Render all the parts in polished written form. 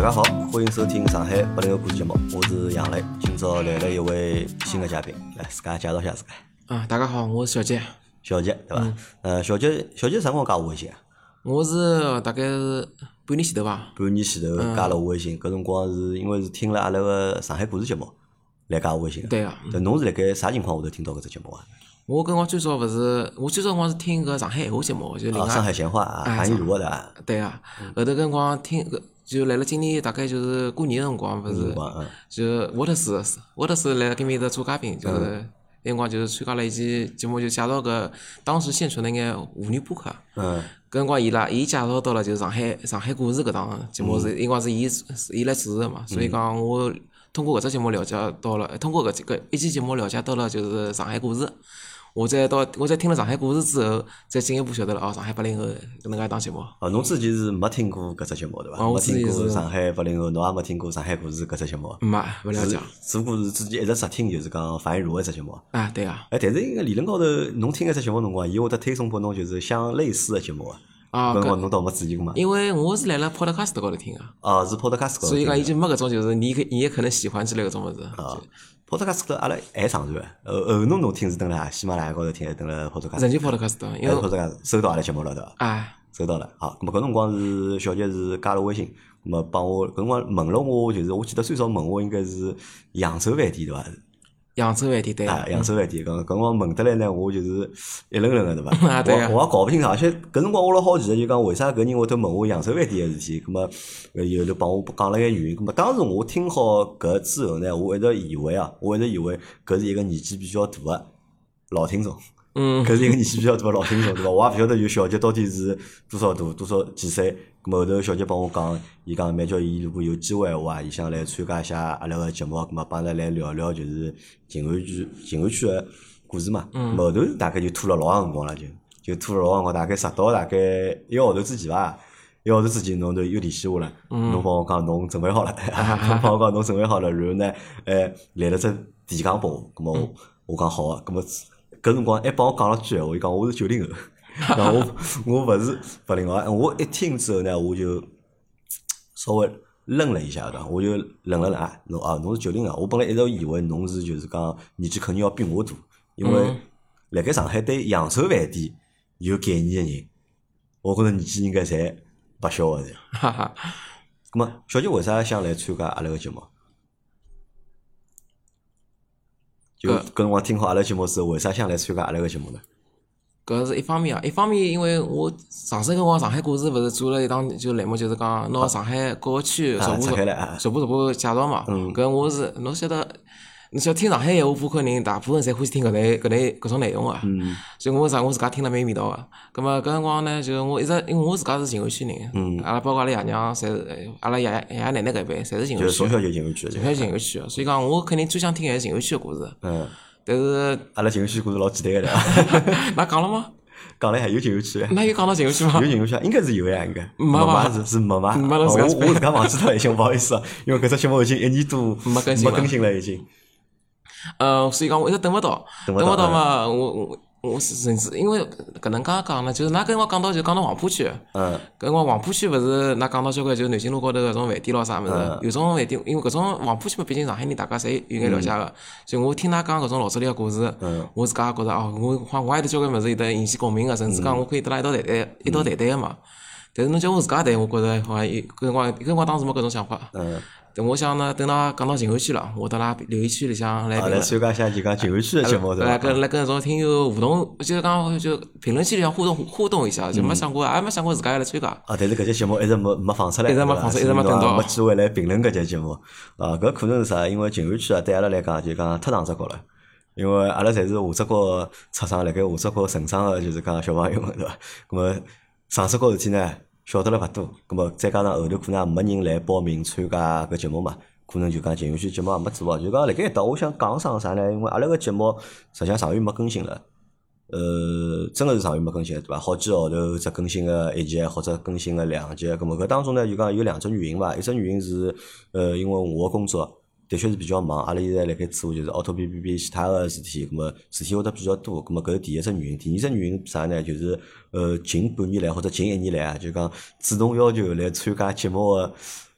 家好，欢迎收听上海80后故事节目，我是杨磊。今朝来了一位新的嘉宾，来自家介绍一下自家。 大家好，我是小杰。 小杰对伐？小杰啥辰光加我微信啊？ 我是大概是半年前头吧。 半年前头加了我微信，搿辰光是因为是听了阿拉个上海故事节目来加我微信的。 对啊。 侬是辣盖啥情况下头听到搿只节目啊？ 我搿辰光最早勿是，我最早辰光是听个上海闲话节目，就另外上海闲话啊，韩语录的。 对啊，后头搿辰光听搿就来了今年大概就是过年个辰光，勿是就沃特斯来搿面搭做嘉宾，就是那辰光就是参加了一期节目，就介绍搿当时现存的眼妇女播客。搿辰光伊介绍到了就是上海故事搿档节目是，因为是伊来主持的嘛，所以讲我通过搿只节目了解到了，通过搿一期节目了解到了就是上海故事。我在听了上海故事之后，再进一步晓得了上海80后搿能介一档节目。 侬之前是没听过搿只节目对伐？没听过上海80后，侬也没听过上海故事搿只节目。 没了解。 只不过是之前一直直听，就是讲樊玉茹搿只节目。 对啊。 但是应该理论高头，侬听搿只节目辰光，伊会得推送拨侬就是相类似的节目搿辰光侬倒没注意过嘛？ 因为我是来了 Podcast 高头听个。 是 Podcast 高头。 所以讲已经没搿种就是你也可能喜欢之类搿种物事。 Podcast 高头阿拉还上传，后侬听是登辣喜马拉雅高头听，还登辣 Podcast。 人家 Podcast， 因为 Podcast 收到阿拉节目了对伐？收到了。好，咁么搿辰光是小杰是加了微信，咁么帮我搿辰光问了我，就是我记得最早问我应该是扬州饭店对伐？ 扬州饭店对。 扬州饭店，搿辰光问得来呢，我就是一愣愣个对伐？ 对我也搞勿清楚，而且搿辰光我老好奇个，就讲为啥搿人会得问我扬州饭店个事体？咁么后头帮我讲了眼原因。咁么当时我听好搿之后呢，我一直以为搿是一个年纪比较大个老听众。搿是一个年纪比较大个老听众对伐？我也勿晓得就小杰到底是多少大，多少几岁。咁么后头小杰帮我讲，伊讲蛮叫伊如果有机会个话，伊想来参加一下阿拉个节目，咁么帮阿拉来聊聊就是静安区个故事嘛。后头大概就拖了老长辰光了，就拖了老长辰光，大概直到大概一个号头之前伐。一个号头之前侬就又联系我了，侬帮我讲侬准备好了，侬帮我讲侬准备好了，然后呢，来了只提纲拨我，咁么我讲好个，咁么搿辰光还帮我讲了句闲话，伊讲我是90后，然后我勿是80后，我一听之后呢，我就稍微愣了一下对伐？我就愣了愣侬是90后，我本来一直以为侬是就是讲年纪肯定要比我大，因为辣盖上海对扬州饭店有概念个人，我觉着年纪应该侪勿小个噻。咁么小杰为啥想来参加阿拉个节目？就搿辰光听好阿拉节目之后，为啥想来参加阿拉个节目呢？ 搿是一方面，因为我上次辰光上海故事勿是做了一档就栏目，就是讲拿上海各个区逐步介绍嘛。搿我是侬晓得听上海闲话播客人，大部分侪欢喜听搿种内容个。所以我自家听了蛮有味道个。葛末搿辰光呢，就我一直因为我自家是静安区人，阿拉包括阿拉爷娘侪是，阿拉爷爷奶奶搿辈侪是静安区。就从小就静安区。 从小静安区，所以讲我肯定最想听还是静安区个故事。但是阿拉静安区故事老简单个对伐？ 那讲了吗？ 讲了还有静安区？ 那有讲到静安区吗？ 有静安区，应该是有呀，应该。 没嘛？ 是没嘛？ 我自家忘记脱了，已经，勿好意思啊，因为搿只节目已经1年多没更新了，已经。 所以讲我一直等勿到嘛，我甚至因为搿能介讲呢，就是㑚跟我讲到黄浦区，搿辰光黄浦区勿是㑚讲到交关就是南京路高头搿种饭店咯啥物事，有种饭店，因为搿种黄浦区嘛，毕竟上海人大家侪有眼了解个，所以我听㑚讲搿种老早里个故事，我自家也觉着我也得交关物事有得引起共鸣个，甚至讲我可以得来一道谈个嘛。但是侬叫我自家谈，我觉着好像搿辰光当时没搿种想法。但我想呢，等㑚讲到静安区了，我等㑚留言区里向来参加一下就讲静安区的节目对伐？ 来跟种听友互动，就是讲就评论区里向互动一下，就没想过自家要来参加。 但是搿节节目一直没放出来， 一直没等到， 没机会来评论搿节节目。搿可能是啥？因为静安区对阿拉来讲就讲太上只角了。因为阿拉侪是下只角出生，辣盖下只角成长个，就是讲小朋友们对伐？咁么上只角事体呢？晓得了勿多，咁么再加上后头可能也没人来报名参加搿节目嘛，可能就讲静安区节目也没做，就讲辣盖一搭，我想讲啥呢？因为阿拉个节目实际上上月没更新了，真个是上月没更新了，对伐？好几个号头只更新个1集或者更新个2集，咁么搿当中呢就讲有2只原因伐，一只原因是因为我个工作的确是比较忙，阿拉现在辣盖做就是auto BBB 其他个事体，咁么事体会得比较多，咁么搿是第一只原因。第二只原因啥呢？就是近半年来或者近1年来啊，就讲主动要求来参加节目个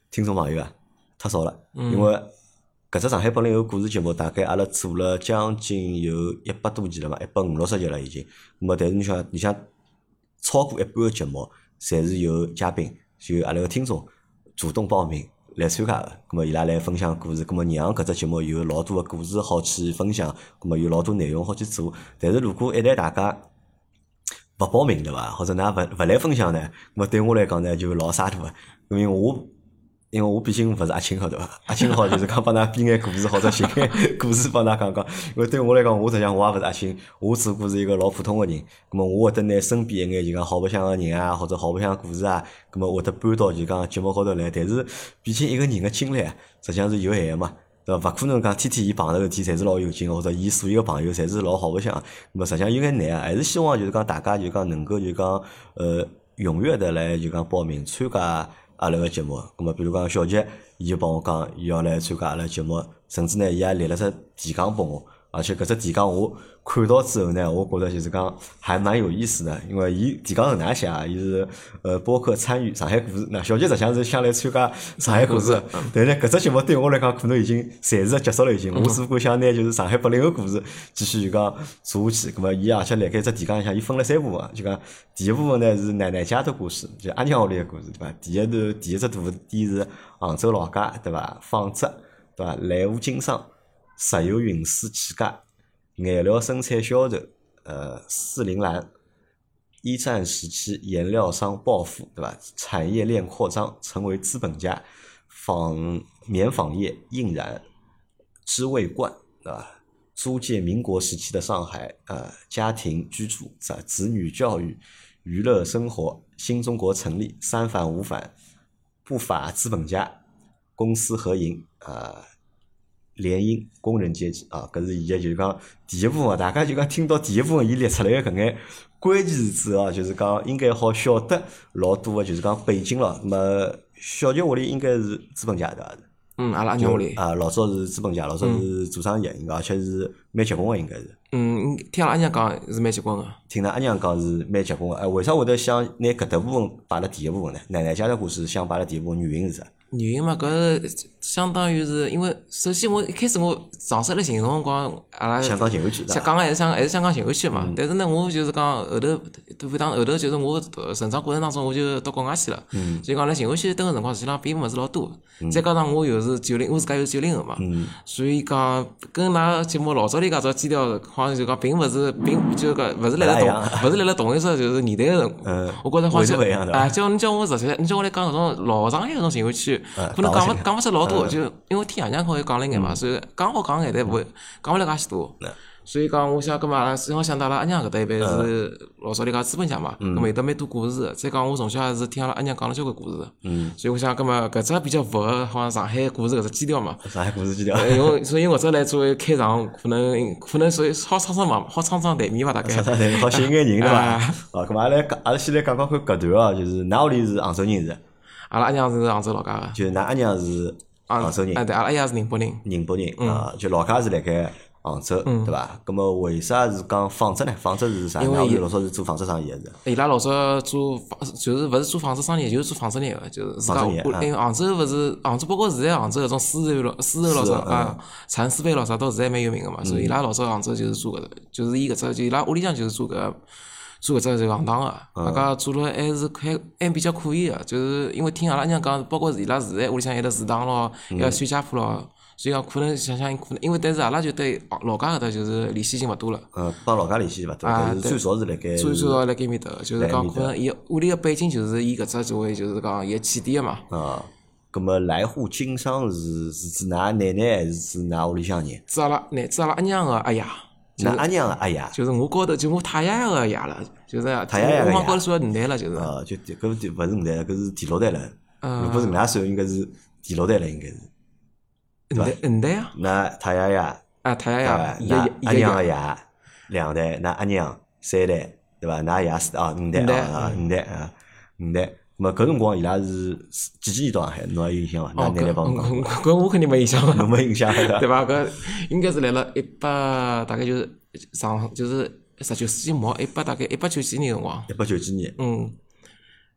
听众朋友啊，太少了，因为搿只上海80后故事节目，大概阿拉做了将近有100多集了嘛，150-160集了已经。那么，但是你想超过一半个节目，侪是有嘉宾，就阿拉个听众主动报名来参加个。咁么伊拉来分享故事，咁么让搿只节目有老多个故事好去分享，咁么有老多内容好去做。但是如果一旦大家勿报名对伐，或者㑚勿来分享呢，咁么对我来讲呢就老沙土个，因为我毕竟勿是阿青好对伐？阿青好就是讲帮㑚编眼故事或者写眼故事帮㑚讲讲。因为对我来讲，我实际上我也勿是阿青，我只不过是一个老普通个人。咁么我会得拿身边一眼就讲好白相个人啊，或者好白相故事啊，咁么会得搬到就讲节目高头来。但是毕竟一个人个精力实际上是有限个嘛，对伐？勿可能讲天天伊碰着事体侪是老有劲，或者伊所有个朋友侪是老好白相。咁么实际上有眼难啊，还是希望就是讲大家就讲能够就讲踊跃的来就讲报名参加阿拉个节目，咁么比如讲小杰，伊就帮我讲，伊要来参加阿拉节目，甚至呢，伊也列了只提纲拨我，而且搿只提纲我看到之后呢，我觉得就是讲还蛮有意思的，因为伊提纲是哪能写啊？伊是播客参与上海故事，那小杰实际上是想来参加上海故事，但是呢，搿只节目对我来讲可能已经暂时结束了已经，我只不过想拿就是上海80后故事继续就讲做下去，咁么伊而且辣盖只提纲里向，伊分了3部分，就讲第一部分呢是奶奶家的故事，就阿娘屋里的故事，对伐？第一只大点是杭州老家，对伐？纺织，对伐？来沪经商，石油运输起家。颜料生产销售，四零蓝，一战时期颜料商暴富，对吧？产业链扩张，成为资本家，棉纺业印染，织卫冠，对吧？租借民国时期的上海，家庭居住，子女教育，娱乐生活，新中国成立，三反五反，不法资本家，公私合营，联姻工人阶级啊，搿是伊个就是讲第一部分，大家就讲听到第一部分伊列出来个搿眼关键词之后，就是讲应该好晓得老多个就是讲背景咯。那么小杰屋里应该是资本家对伐？ 阿拉阿娘屋里老早是资本家，老早是做生意个，应该而且是蛮结棍个，应该是。 听阿拉阿娘讲是蛮结棍个。 听㑚阿娘讲是蛮结棍个，为啥会得想拿搿搭部分摆辣第一部分呢？奶奶家的故事想摆辣第一部分，原因是啥？ 原因嘛，搿相当于是因为首先我一开始我上山来寻辰光，阿拉香港静安区， 想讲还是香港静安区嘛。但是呢，我就是讲后头就是我成长过程当中我就到国外去了，所以讲辣静安区蹲个辰光实际上并勿是老多。再加上我又是我自家又是90后嘛，所以讲跟㑚节目老早里搿只基调好像就讲并勿是辣辣同一只就是年代个人，我觉着好像你叫我实际，你叫我来讲搿种老上海搿种静安区。可能讲勿出老多，就因为听爷娘好像讲了眼嘛，所以刚好讲眼，但勿会讲勿了介许多。所以讲，我想，搿么阿拉正好想到阿拉阿娘搿搭一辈是老早里讲资本家嘛，搿么有得蛮多故事。再讲我从小也是听阿拉阿娘讲了交关故事，所以我想，搿么搿只比较符合好像上海故事搿只基调嘛。 上海故事基调。 所以我这来作为开场，可能所以好撑台面伐，大概。 撑台面好吸引眼人对伐？搿么阿拉先来讲讲看搿段哦，就是㑚屋里是杭州人是？ 阿拉阿娘是杭州老家个。 就是㑚阿娘是杭州人。 对，阿拉爷是宁波人。 宁波人啊，就老家是辣盖杭州，对伐？咁么为啥是讲纺织呢？纺织是啥？㑚屋里老早是做纺织生意个是？ 伊拉老早做就是勿是做纺织生意，就是做纺织业个，就是自家因为杭州勿是杭州，包括现在杭州搿种丝绸咯啥蚕丝被咯啥，到现在蛮有名个嘛。所以伊拉老早杭州就是做搿个，就是伊搿只就伊拉屋里向就是做搿只这个行当个，大家做了还比较可以个，就是因为听阿拉娘讲，包括伊拉现在屋里向有得祠堂咯，还有小家铺咯，所以讲可能想可能，因为但是阿拉就对老家搿搭就是联系已经勿多了。 帮老家联系勿多，但是最少是辣盖。 最少辣盖面搭，就是讲可能伊屋里个背景就是伊搿只作为就是讲伊个起点个嘛。 咁么来沪经商是指㑚奶奶还是指㑚屋里向人？ 指阿拉阿娘个阿爷。 㑚阿娘个阿爷， 就是我高头就我太爷爷个爷了，就是太爷爷个爷， 我往高头算2代了，就是。 就搿勿是5代了，搿是第6代了。如果是㑚算，应该是第6代了，应该是。 5代啊？ 那太爷爷， 太爷爷， 阿娘个爷2代，㑚阿娘3代，对伐？㑚爷4代5代5代。咁搿辰光伊拉是几年到上海？侬还有印象伐？㑚奶奶帮我讲。 搿我肯定没印象了。 侬没印象对伐？搿应该是来了大概就是19世纪末大概1890几年辰光。 1890年。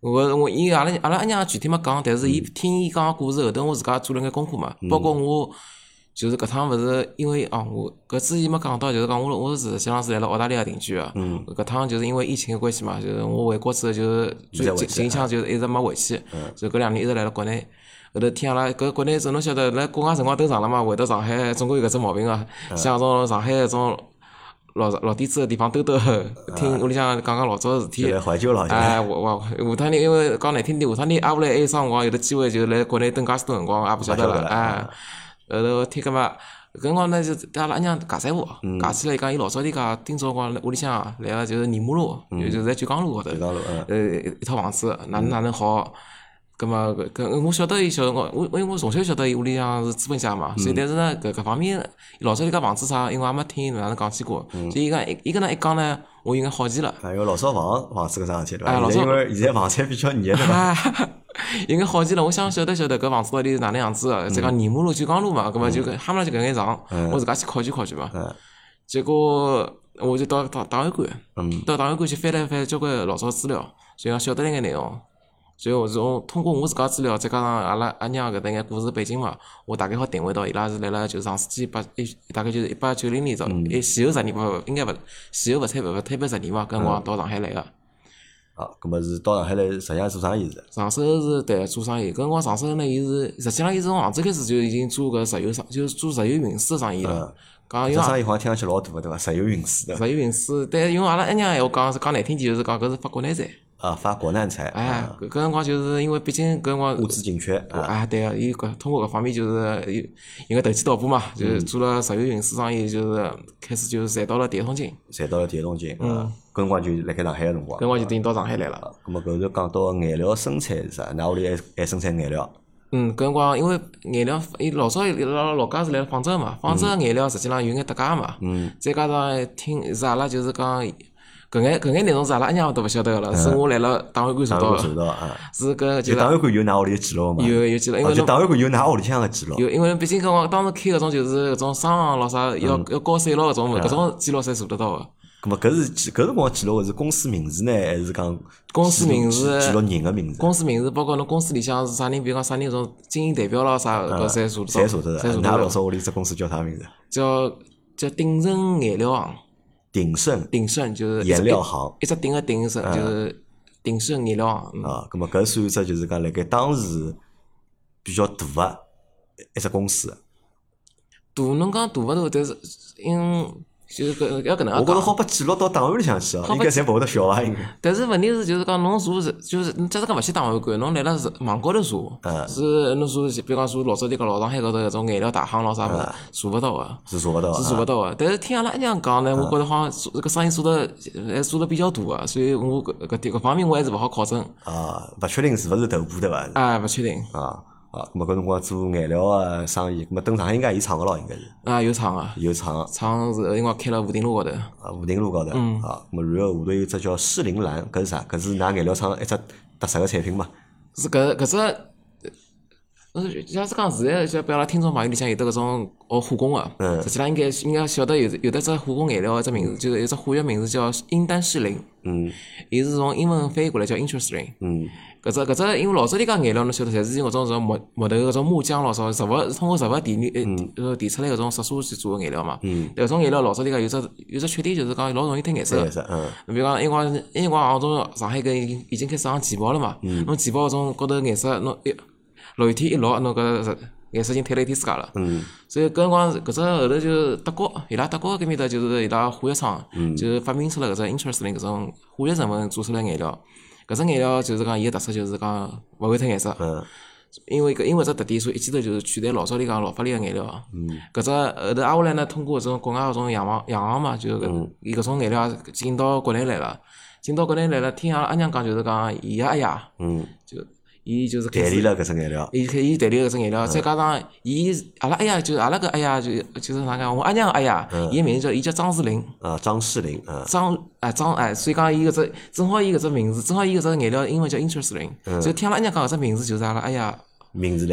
阿拉阿娘具体没讲，但是听伊讲个故事后头，我自家做了眼功课嘛，包括我就是搿趟勿是因为我搿之前没讲到，就是讲我实际上是来了澳大利亚定居个。搿趟就是因为疫情个关系嘛，就是我回国之后就是近腔就是一直没回去，就搿2年一直来了国内。后头听阿拉搿国内侬晓得，辣国外辰光都长了嘛，回到上海总归有搿只毛病个，像种上海搿种老底子个地方兜，听屋里向讲老早个事体。 怀旧了。 下趟年因为讲难听点，下趟年挨下来还有啥辰光有得机会就来国内蹲介许多辰光，也勿晓得了。后头听搿嘛，搿辰光呢就带阿拉阿娘尬三胡，尬起来讲伊老早点讲，今朝光屋里向来个就是泥马路，就是在九江路高头，一套房子，哪能好？葛么搿我晓得伊小辰光，因为我从小晓得伊屋里向是资本家嘛，所以但是呢搿方面老早点讲房子啥，因为也没听哪能讲起过，所以伊搿能一讲呢，我有眼好奇了。 因为老早房子搿桩事体对伐？因为现在房产比较热对伐？ 有眼好奇了，我想晓得搿房子到底是哪能样子个？再讲泥马路九江路嘛，葛么就哈么就搿眼长，我自家去考据嘛。结果我就到档案馆，到档案馆去翻了翻交关老早资料，所以讲晓得了眼内容。所以我通过我自家资料，再加上阿拉阿娘搿搭眼故事背景嘛，我大概好定位到伊拉是来了就是上世纪大概就是1890年左右，前后10年应该勿前后勿推背10年嘛，搿辰光到上海来个。 葛末是到上海来实际上做生意是？ 上手是对做生意，搿辰光上手呢，伊是实际上伊从杭州开始就已经做搿石油就是做石油运输个生意了。 搿生意好像听上去老大个对伐？石油运输的。 石油运输，但用阿拉阿娘闲话讲难听点，就是讲搿是发国难财。 发国难财。 搿辰光就是因为毕竟搿辰光物资紧缺。 对个，伊通过搿方面就是有个投机倒把嘛，就是做了石油运输生意，就是开始就是赚到了第一桶金。搿辰光就辣盖上海个辰光。搿辰光就已经到上海来了。 葛末搿头讲到颜料生产是啥？㑚屋里还生产颜料？ 搿辰光因为颜料，伊老早伊拉老家是来纺织个嘛，纺织个颜料实际上有眼搭界嘛。再加上听是阿拉就是讲。搿眼内容是阿拉阿娘都勿晓得个了，是我来了档案馆查到个。是搿就档案馆有㑚屋里个记录嘛？ 有记录，因为档案馆有㑚屋里向个记录。 有，因为毕竟搿辰光当时开搿种就是搿种商行咾啥要交税咯搿种记录侪查得到个。 葛末搿辰光记录个是公司名字呢，还是讲公司名字记录人个名字？ 公司名字包括侬公司里向是啥人，比如讲啥人搿种经营代表咯啥搿侪查得到。 侪查得到。㑚老早屋里只公司叫啥名字？ 叫鼎盛颜料行。 鼎盛就是颜料行， 一只鼎个鼎盛就是鼎盛颜料行。 葛末搿算一只就是讲辣盖当时比较大个一只公司。 大侬讲大勿大，但是就是搿要搿能介讲。 我觉着好把记录到档案里向去应该侪勿会得小伐？应该。 但是问题是，就是讲侬查就是假使讲勿去档案馆，侬来了网高头查，是侬查，比如讲查老早点讲老上海高头搿种颜料大行咯啥物事，查勿到个。 是查勿到个。 但是听阿拉阿娘讲呢，我觉着好像搿生意做得比较大个，所以我搿方面我还是勿好考证。 勿确定是勿是头部对伐？ 勿确定。 葛末搿辰光做颜料个生意，葛末蹲上海应该有厂个咯，应该是。 有厂个。 有厂。 厂是搿辰光开了武定路高头。 武定路高头。葛末然后下头有只叫诗林蓝，搿是啥？搿是㑚颜料厂一只特色个产品嘛？ 是搿只。假使讲现在就比阿拉听众朋友里向有得搿种学化工个，实际上应该晓得有得只化工颜料个只名字，就是有只化学名字叫英丹士林。伊是从英文翻译过来叫 Interesting。搿只因为老早点讲颜料侬晓得，侪是用搿种木头搿种木浆咯，啥通过植物提出来搿种色素去做个颜料嘛。搿种颜料老早点讲有只缺点就是讲老容易褪颜色。比如讲，因为杭州上海搿已经开始上旗袍了嘛，侬旗袍搿种高头颜色侬落雨天一落，侬搿颜色已经褪了一天自家了。所以搿辰光搿只后头就德国搿面搭就是伊拉化学厂就发明出了搿只 Interesting 搿种化学成分做出来颜料。搿只颜料就是讲伊个特色就是讲勿会褪颜色。因为只特点，所以一记头就是取代老早里讲老法里个颜料。搿只后头挨下来呢，通过搿种国外搿种洋行嘛，就伊搿种颜料进到国内来了。听阿拉阿娘讲就是讲伊个阿爷，伊就是代理了搿只颜料。 伊代理搿只颜料，再加上阿拉阿爷就是阿拉搿阿爷就是哪讲？我阿娘个阿爷，伊个名字叫张士林。 张士林。 所以讲伊搿只正好伊搿只名字，正好伊搿只颜料英文叫 Interesting，所以听阿拉阿娘讲搿只名字就是阿拉阿爷名字来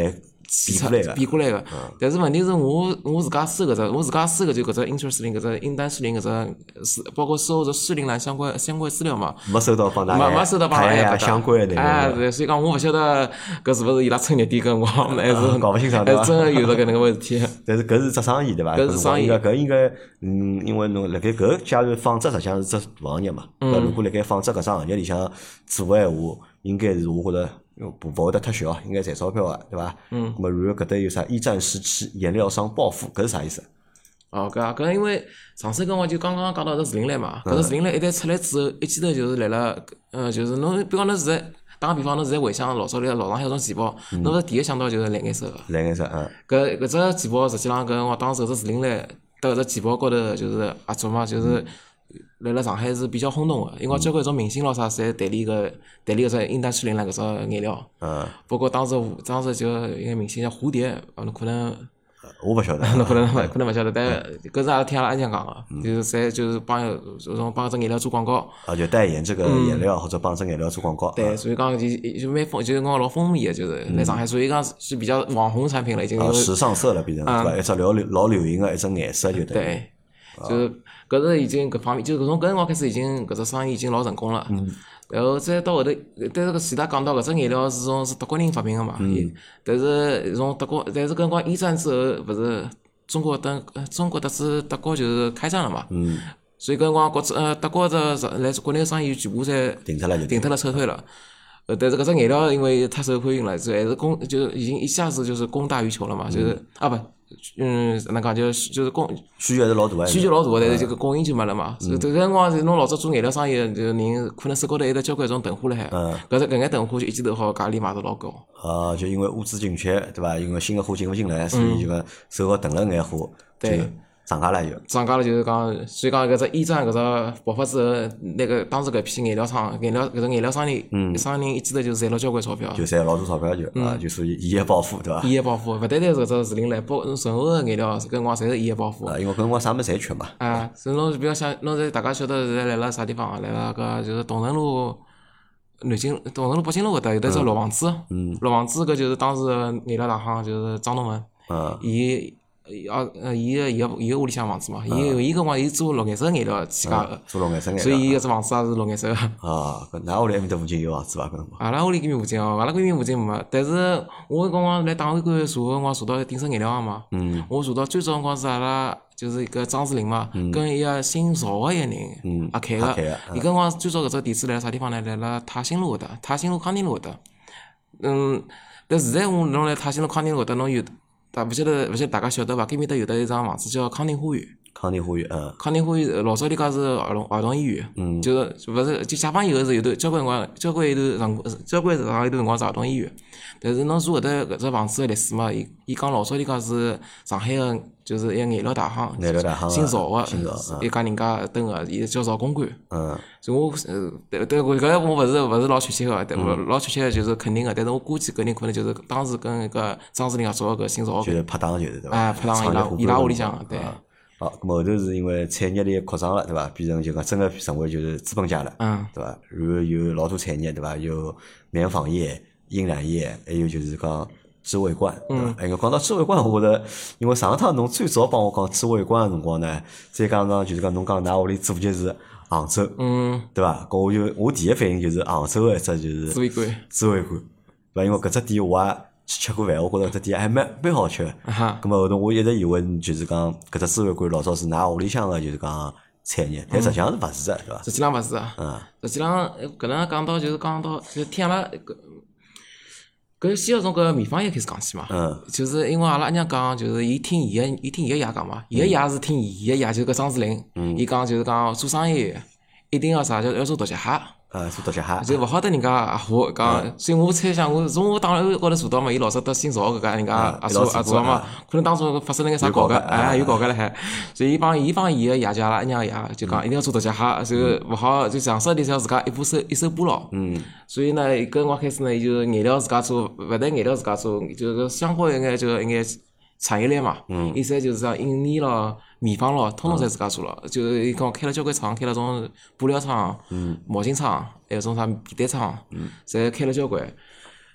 比过来个。但是问题是我自家收搿只，我自家收个就搿只 InterSlink 搿只 Indanshling 搿只是包括收搿只Shilling 相关资料嘛。 没收到帮大没收到帮大家相关的那个。对，所以讲我勿晓得搿是勿是伊拉趁热点跟我还是搞勿清爽对伐？还真个有搿能个回事体。 但是搿是只生意对伐？ 搿是生意。 搿应该因为侬辣盖搿假如纺织实际上是只大行业嘛。如果辣盖纺织搿只行业里向做个闲话，应该是我觉着勿会得太小，应该赚钞票个，对伐？咁么然后搿搭有啥一战时期颜料商报复，搿是啥意思？ 搿因为上次跟我就刚刚讲到搿士林来嘛，搿只士林来一旦出来之后，一记头就是来了，就是侬比方侬现在打个比方，侬现在回想老早里老上海搿种旗袍，侬勿是第一想到就是蓝颜色个。 蓝颜色， 搿只旗袍实际上跟我当时搿只士林来搭搿只旗袍高头就是合作嘛，就是来了上海是比较轰动个，因为交关种明星咯啥，侪代理搿只Indanshling搿只颜料。包括当时就一个明星叫蝴蝶，侬可能。 我勿晓得， 侬可能勿晓得，但搿是也是听阿拉阿娘讲个，就是侪就是帮搿只颜料做广告。 就代言这个颜料或者帮这颜料做广告。 对，所以讲就蛮就是讲老风靡个，就是来上海，所以讲是比较网红产品了，已经。 时尚色了，变成对伐？一只老流行个一只颜色就对。就是搿是已经搿方面，就是从搿辰光开始已经搿只生意已经老成功了。然后再到后头，但是前头讲到搿只颜料是德国人发明个嘛，但是从德国，但是搿辰光一战之后，勿是中国是德国就是开战了嘛，所以搿辰光德国来国内个生意全部侪停脱了撤退了。但是搿只颜料因为太受欢迎了，就还是就是已经一下子就是供大于求了嘛，就是哪能讲就是需求还是老大个， 需求老大个，但是这个供应就没了嘛。搿辰光侬老早做颜料生意个就人，可能手高头有得交关种囤货辣海，搿眼囤货就一记头好价钿卖得老高。 就因为物资紧缺，对伐？因为新个货进勿进来，所以就讲手高囤了眼货， 对。 涨价了就。 涨价了就是讲，所以讲搿只一战搿只爆发之后，那个当时搿批颜料厂、搿只颜料商人一记头就赚了交关钞票。 就赚老多钞票就属于一夜暴富，对伐？ 一夜暴富，勿单单是搿只士林来，包任何个颜料搿辰光侪是一夜暴富。 因为搿辰光啥物事侪缺嘛。 所以侬比较想，侬在大家晓得现在来了啥地方啊？来了搿就是东城路、东城路北京路搿搭有得只六房子，六房子搿就是当时颜料大行，就是张东文，伊个屋里向房子嘛，伊搿辰光伊做绿颜色颜料起家个， 做绿颜色颜料， 所以伊搿只房子也是绿颜色个。 搿㑚屋里埃面搭附近有房子伐？搿辰光？ 阿拉屋里搿边附近阿拉搿边附近没，但是我搿辰光来党委会查个辰光查到鼎盛颜料行嘛，我查到最早辰光是阿拉就是一个张志霖嘛，跟一个姓赵个一个人阿开个，伊搿辰光最早搿只店子辣啥地方呢？辣辣泰兴路搿搭，泰兴路康定路搿搭。但现在侬来泰兴路康定路搿搭侬有。勿晓得大家晓得伐？搿面搭有得一幢房子叫康定花园。康定花园老早里家是儿童医院，就是勿是就解放以后是有段交关一段长一段辰光是儿童医院。但是侬查搿只房子个历史嘛，伊讲老早里家是上海个就是一个颜料大行，姓赵个一家人家蹲个，伊叫赵公馆。所以我搿我勿是老确切个，老确切个就是肯定个，但是我估计搿人可能就是当时跟搿个张志霖合作个姓赵个。 就是拍档就是对伐？ 拍档伊拉屋里向对。 好，咁后头是因为产业链扩张了，对伐？变成就讲真个成为就是资本家了，对伐？然后有老多产业，对伐？有棉纺业、印染业，还有就是讲织卫冠，对伐？因为讲到织卫冠，我觉着，因为上趟侬最早帮我讲织卫冠个辰光呢，再讲就是讲侬讲㑚屋里祖籍是杭州，对伐？搿我第一反应就是杭州个一只就是织卫冠，对伐？因为搿只店我也去吃过饭，我觉着搿只店还蛮好吃个。咁么后头我一直以为就是讲搿只织卫冠老早是㑚屋里向个就是讲产业，但实际上是勿是个，对伐？ 实际上勿是啊。实际上搿能讲到就听阿拉搿先要从搿棉纺业开始讲起嘛。就是因为阿拉阿娘讲，就是伊听伊个爷讲嘛，伊个爷是听伊个爷，就是搿张志霖，伊讲就是讲做生意一定要啥，要做大脚蟹。 做大脚蟹， 就勿好得人家阿虎讲，所以我猜想，我从我档案高头查到嘛，伊老早得姓赵搿个人家阿叔嘛，可能当初发生了眼啥搞个，有搞个了海，所以伊帮伊个爷家阿拉阿娘个爷就讲，一定要做大脚蟹，就勿好就长手里向自家一手包牢。所以呢，搿辰光开始呢，伊就颜料自家做，勿但颜料自家做，就是相关一眼产业链嘛，伊侪就是像印泥咯、棉纺咯，统统侪自家做了。就是伊讲开了交关厂，开了种布料厂、毛巾厂，还有种啥皮带厂，侪开了交关。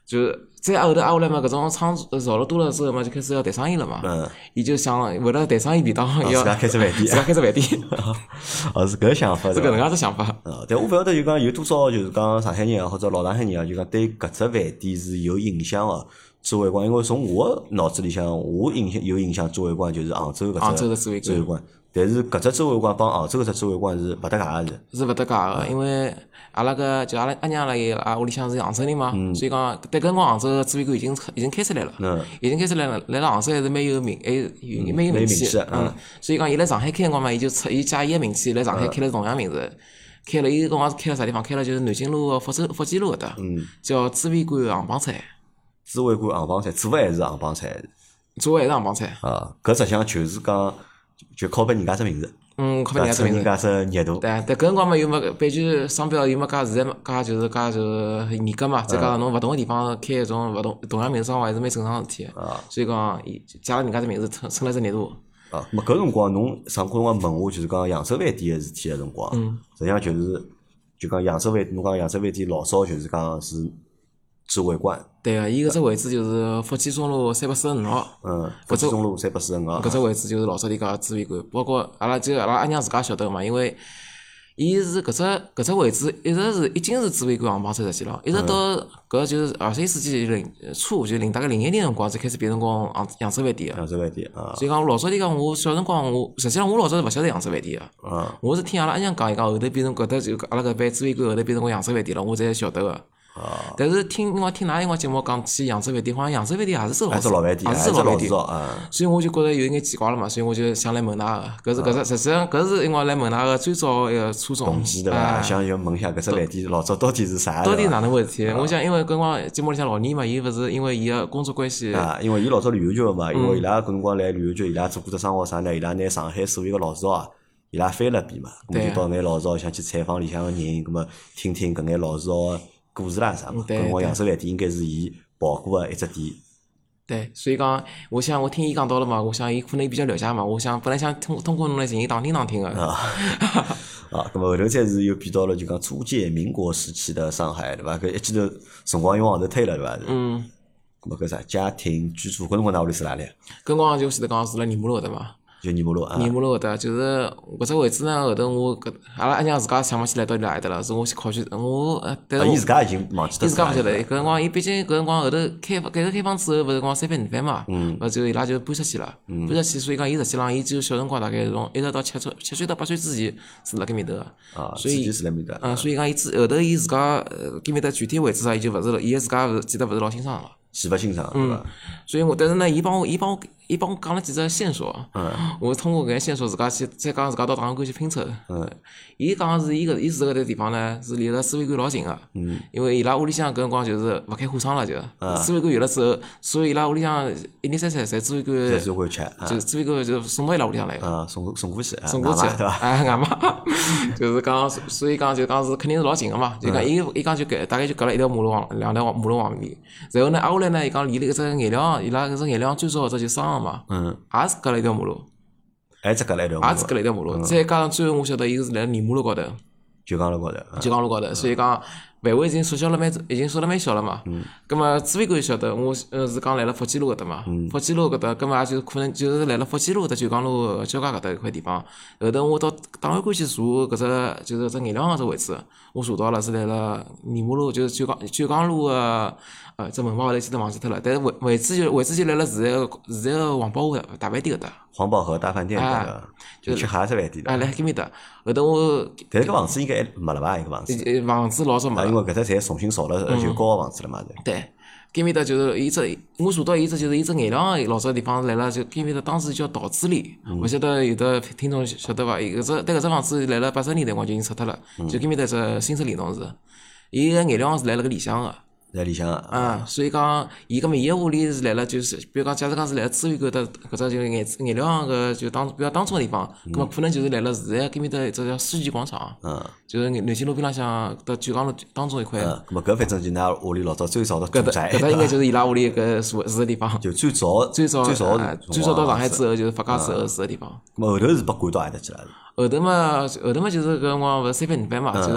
就是再后头挨下来嘛，搿种厂造了多了之后嘛，就开始要谈生意了嘛。伊就想为了谈生意便当，要自家开只饭店， 自家开只饭店。 是搿想法， 是搿能介只想法。 但我勿晓得就讲有多少就是讲上海人啊，或者老上海人啊，就讲对搿只饭店是有印象个。知味馆，因为从我脑子里向，我有印象，知味馆就是杭州搿只知味馆。但是搿只知味馆帮杭州搿只知味馆是勿搭界个是勿搭界个，因为阿拉就阿拉阿娘拉屋里向是杭州人嘛，所以讲对搿辰光杭州个知味馆已经开出来了，已经开出来了，来了杭州还是蛮有名气，所以讲伊来上海开辰光嘛，伊借伊个名气来上海开了同样名字。开了伊搿辰光是开了啥地方？开了就是南京路个福记路搿搭，叫知味馆杭帮菜。 知味馆杭帮菜，做还是杭帮菜？ 做还是杭帮菜。 搿实际上就是讲，就靠拨人家只名字。 靠拨人家只名字。 人家只热度。 对，但搿辰光嘛又没版权商标又没介现在介严格嘛，再加上侬勿同个地方开一种同样名字商号还是蛮正常个事体。所以讲，借了人家只名字蹭了只热度。 咾搿辰光侬上过辰光问我就是讲扬州饭店个事体个辰光，实际上就讲扬州饭店，侬讲扬州饭店老早就是讲是知味馆。 对个，伊搿只位置就是福建中路345号。 福建中路345号。 搿只位置就是老早里个知味馆，包括阿拉阿娘自家晓得个嘛，因为伊是搿只位置已经是知味馆杭帮菜实际了，一直到搿就是21世纪初，就大概01年辰光才开始变成扬州饭店个。 扬州饭店啊。 所以讲老早里讲，我小辰光实际上我老早是勿晓得扬州饭店个。我是听阿拉阿娘讲，伊讲后头变成搿搭就阿拉搿爿知味馆后头变成扬州饭店了，我才晓得个。但是听哪一节目讲起扬州饭店，好像扬州饭店也是只老饭店， 也是老饭店。所以我就觉着有眼奇怪了嘛，所以我就想来问㑚个，实际上搿是因为来问㑚个最早一个初衷。 动机对伐？想要问一下搿只饭店老早到底是啥？ 到底哪能回事体？我想因为搿辰光节目里向老倪嘛，伊勿是因为伊个工作关系。 因为伊老早旅游局个嘛，因为伊拉搿辰光来旅游局，伊拉做过只生活啥呢？伊拉拿上海所有个老字号，伊拉翻了遍嘛，咁就到眼老字号想去采访里向个人，咁么听听搿眼老字号故事啦啥嘛，搿辰光扬州饭店应该是伊跑过个一只店。 对，所以讲，我想我听伊讲到了嘛，我想伊可能比较了解嘛，我想本来想通过侬来寻伊打听打听个。 咁么后头才是又变到了就讲初届民国时期的上海，对伐？搿一记头辰光又往后头推了，对伐？咁么搿啥家庭居住，搿辰光㑚屋里是哪里？ 搿辰光就前头讲住辣宁波路对伐？ 就宁波路啊。 宁波路搿搭就是搿只位置呢，后头我阿拉阿娘自家想勿起来到底哪里搭了，是我去考据但是伊自家已经忘记脱。 伊自家勿晓得，搿辰光伊毕竟搿辰光后头改革开放之后，勿是讲三番五番嘛，就伊拉就搬出去了，搬出去，所以讲伊实际上伊只有小辰光大概从一直到7岁到8岁之前住辣搿面头个，所以住辣面搭。 所以讲伊后头伊自家搿面搭具体位置啊，伊就勿是了，伊自家记得勿是老清爽了。 记勿清爽，对伐？ 所以但是呢，伊帮我讲了几只线索，我通过搿眼线索自家去再讲自家到档案馆去拼凑。伊讲是伊住搿个地方呢，是离了知味馆老近个，因为伊拉屋里向搿辰光就是勿开货仓了，就知味馆有了之后，所以伊拉屋里向一年三侪知味馆，就知味馆就送到伊拉屋里向来个。 送过去， 送过去， 对伐？ 外妈就是讲，所以讲就讲是肯定是老近个嘛，就讲伊讲就大概就隔了一条马路两条马路往里，然后呢，挨下来呢，伊讲离了搿只颜料，伊拉搿只颜料最早搿只就商行嘛，也是隔了一条马路， 还是隔了一条马路，再加上最后我晓得伊是辣宁马路高头， 九江路高头， 所以讲范围已经缩小了蛮小了嘛。葛末知味馆晓得，我是讲来了福建路搿搭嘛，福建路搿搭，葛末也就可能就是来了福建路搭九江路交界搿搭一块地方。后头我到档案馆去查搿只就是只颜料行只位置，我查到了是来了宁波路，就是九江路个只门牌后头记得忘记脱了，但是位置就来了现在个黄宝和大饭店搿搭。 黄宝和大饭店搿搭，就吃哈只饭店的。 来搿面搭，后头我。 但是搿房子应该还没了吧？搿房子。 房子老早没了。 因为搿搭侪重新造了就高个房子了嘛。 对，搿面搭就是我查到伊只就是伊只颜料行老早地方来了，就搿面搭当时叫岛之里，勿晓得有的听众晓得伐？但搿只房子来了80年代光就已经拆脱了，就搿面搭只新设联侬是，伊个颜料行是来了搿里向个。 在里向所以讲，伊个屋里是来了，就是比如讲，假设讲是来了知味馆的搿只就颜料行个就比较当中个地方，葛末可能就是来了现在搿面搭一只叫世纪广场，就是南京路边浪向到九江路当中一块。 葛末搿反正就㑚屋里老早最早的住宅， 搿搭应该就是伊拉屋里搿住个地方。 就最早到上海之后就是发家之后住个地方。 葛末后头是被赶到阿搭去了。 后头嘛就是搿辰光勿是三番五番嘛，就是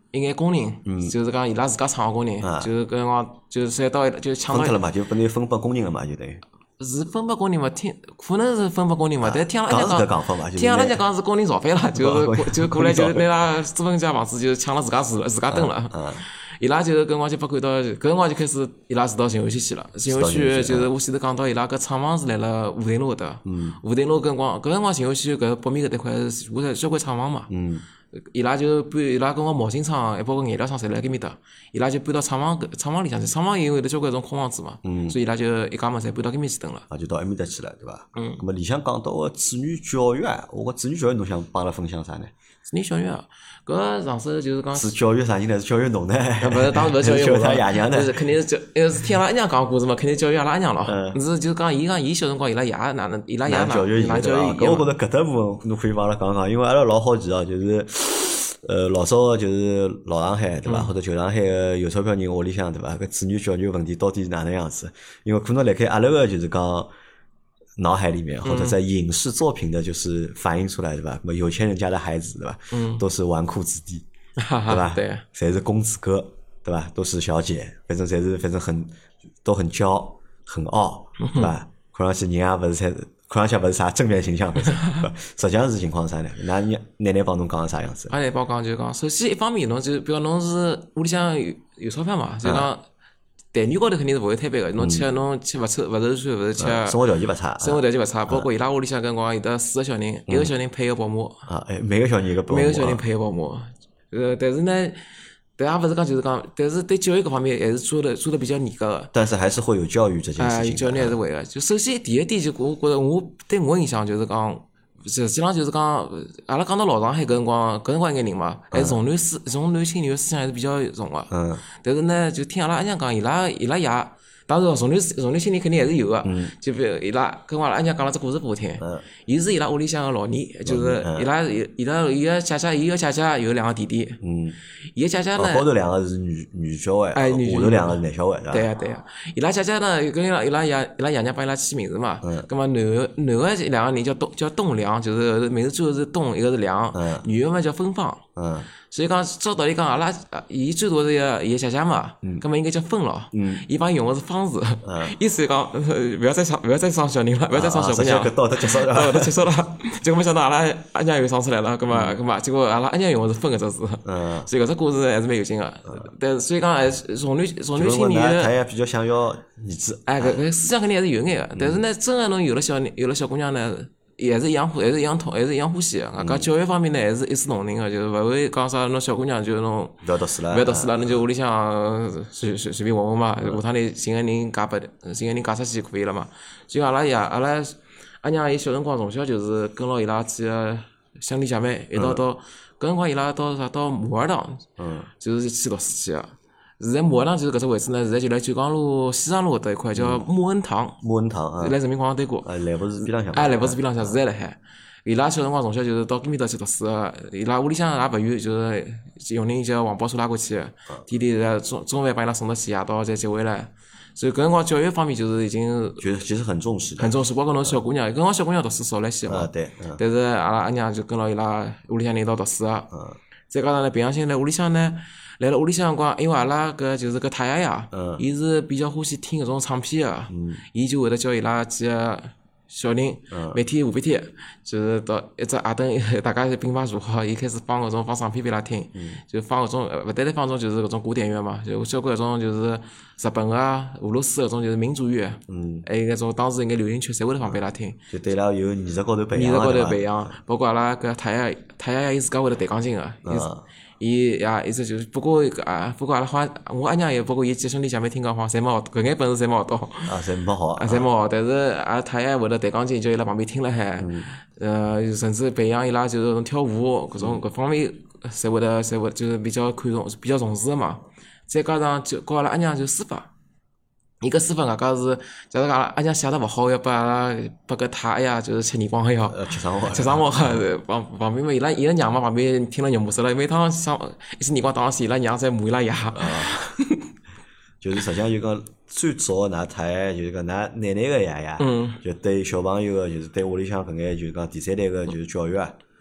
一眼工人，就是讲伊拉自家厂个工人，就是搿辰光就是赚到就抢到分脱了嘛，就等于分拨工人了嘛，就等于。 是分拨工人嘛？可能是分拨工人嘛，但听阿拉讲法嘛， 听阿拉讲是工人造反了，就过来就拿拉资本家房子就抢了自家住了，自家蹲了。伊拉就是搿辰光就被赶到，搿辰光就开始伊拉住到静安区去了。静安区就是我前头讲到伊拉搿厂房是辣辣武定路搿搭。武定路搿辰光静安区搿北面搿搭块是全部交关厂房嘛。伊拉就搬，伊拉搿光模型厂还包括颜料厂侪辣搿面搭，伊拉就搬到厂房里向去。厂房因为有交关种空房子嘛，所以伊拉就一家门侪搬到搿面去蹲了。 就到埃面搭去了，对伐？咁么里向讲到个子女教育啊，我子女教育侬想帮阿拉分享啥呢？ 子女教育啊，搿上首就是讲是教育啥人呢？是教育侬呢？ 勿是，当然勿是教育我他爷娘呢？ 肯定是是听阿拉阿娘讲故事嘛，肯定教育阿拉阿娘咯。是就讲伊小辰光伊拉爷哪能，伊拉爷教育伊对伐？搿我觉着搿搭部分侬可以帮阿拉讲讲，因为阿拉老好奇哦，就是老早就是老上海对伐？或者旧上海个有钞票人屋里向对伐？搿子女教育问题到底是哪能样子？因为可能辣盖阿拉个就是讲脑海里面，或者在影视作品的，就是反映出来对吧？什么有钱人家的孩子对吧？都是纨绔子弟，对吧？ 对， 侪是公子哥，对吧？都是小姐，反正都很娇，很傲，对吧？看上去人也勿是看上去勿是啥正面形象，反正实际上是情况啥呢？那奶奶帮侬讲啥样子？ 奶奶帮讲就讲，首先一方面侬就比如侬是屋里向有钞票嘛，就讲。待遇高头肯定是勿会摊板个，侬吃勿愁饭，勿是吃。 生活条件勿差。 生活条件勿差，包括伊拉屋里向搿辰光有得4个小人，一个小人配一个保姆。 每个小人一个保姆。 每个小人配一个保姆。但是呢，但也勿是讲就是讲，但是对教育搿方面还是做得比较严格个。 但是还是会有教育这件事情。 教育还是会个。就首先第一点就我觉着我对我印象就是讲。实际上就是讲，阿拉讲到老上海搿辰光一眼人嘛，还是重男轻女个思想还是比较重个。但是呢，就听阿拉阿娘讲，伊拉爷，当然重男轻女肯定还是有个。就比如伊拉跟阿拉阿娘讲了只故事拨我听。伊是伊拉屋里向个老二，就是伊个姐姐，伊个姐姐有2个弟弟。伊个姐姐呢？ 高头2个是女小孩，下头2个是男小孩， 对呀。伊拉姐姐呢，跟伊拉爷娘帮伊拉起名字嘛。葛末男个2个人叫栋梁，就是名字最后是栋，一个是梁。女个嘛叫芬芳。所以讲，照道理讲，阿拉伊最多是伊个姐姐嘛，葛末应该叫芬咯。伊帮伊用个是芳字，意思讲勿要再生小人了，勿要再生小姑娘。 道德结束了， 结束了。结果没想到阿拉阿娘又生出来了，葛末结果阿拉阿娘用个是芬搿只字，所以搿只故事还是蛮有劲个。但是所以讲还是重男轻女个， 他也比较想要儿子。 搿思想肯定还是有眼个，但是呢，真个侬有了小姑娘呢。也是一样欢喜个。搿教育方面呢，还是一视同仁个，就是勿会讲啥侬小姑娘就侬勿要读书了， 侬就屋里向随便混嘛，下趟里寻个人嫁出去就可以了嘛。就阿拉阿娘伊小辰光从小就是跟牢伊拉几个兄弟姐妹一道到，搿辰光伊拉到马尔堂，就是去读书去个。现在马尔堂就是搿只位置呢，现在就辣九江路西昌路搿搭一块叫穆恩堂，辣人民广场对过。 来福士边浪向。 来福士边浪向，现在辣海。伊拉小辰光从小就是到搿面搭去读书个，伊拉屋里向也勿远，就是用人叫黄包车拉过去个，天天在中饭帮伊拉送到去，夜到再接回来。所以搿辰光教育方面就是已经其实很重视， 包括侬小姑娘，搿辰光小姑娘读书少来些嘛。 对。 但是阿拉阿娘就跟牢伊拉屋里向人一道读书个。再加上呢，平常心辣屋里向呢。来了屋里向辰光，因为阿拉搿就是搿太爷爷，伊是比较欢喜听搿种唱片个，伊就会得叫伊拉几个小人，每天下半天就是到一只夜灯，大家并排坐好，伊开始放唱片拨伊拉听，就放搿种勿单单放种就是搿种古典乐嘛，就交关搿种就是日本啊、俄罗斯搿种就是民族乐，还有搿种当时应该流行曲，侪会得放拨伊拉听。 就对伊拉有艺术高头培养，包括阿拉搿太爷爷伊自家会得弹钢琴个。伊直就是不过阿拉好像我阿娘也包括伊几兄弟姐妹听讲好像侪没学搿眼本事侪没学到。 侪没学。 侪没学，但是阿太爷会得弹钢琴，叫伊拉旁边听了海。甚至培养伊拉就是种跳舞搿种各方面，侪会就是比较看重、比较重视个嘛。再加上就教阿拉阿娘就书法。伊搿书法外加是，假如讲阿娘写得勿好，要拨阿拉拨搿太爷就是吃耳光个要，吃生活旁边嘛，伊拉娘嘛旁边听了肉麻死了，每趟一次耳光打上去，伊拉娘在骂伊拉爷。 就是实际上就讲最早㑚太爷就是讲㑚奶奶个爷爷，就对小朋友个就是对屋里向搿眼就是讲第三代个就是教育啊，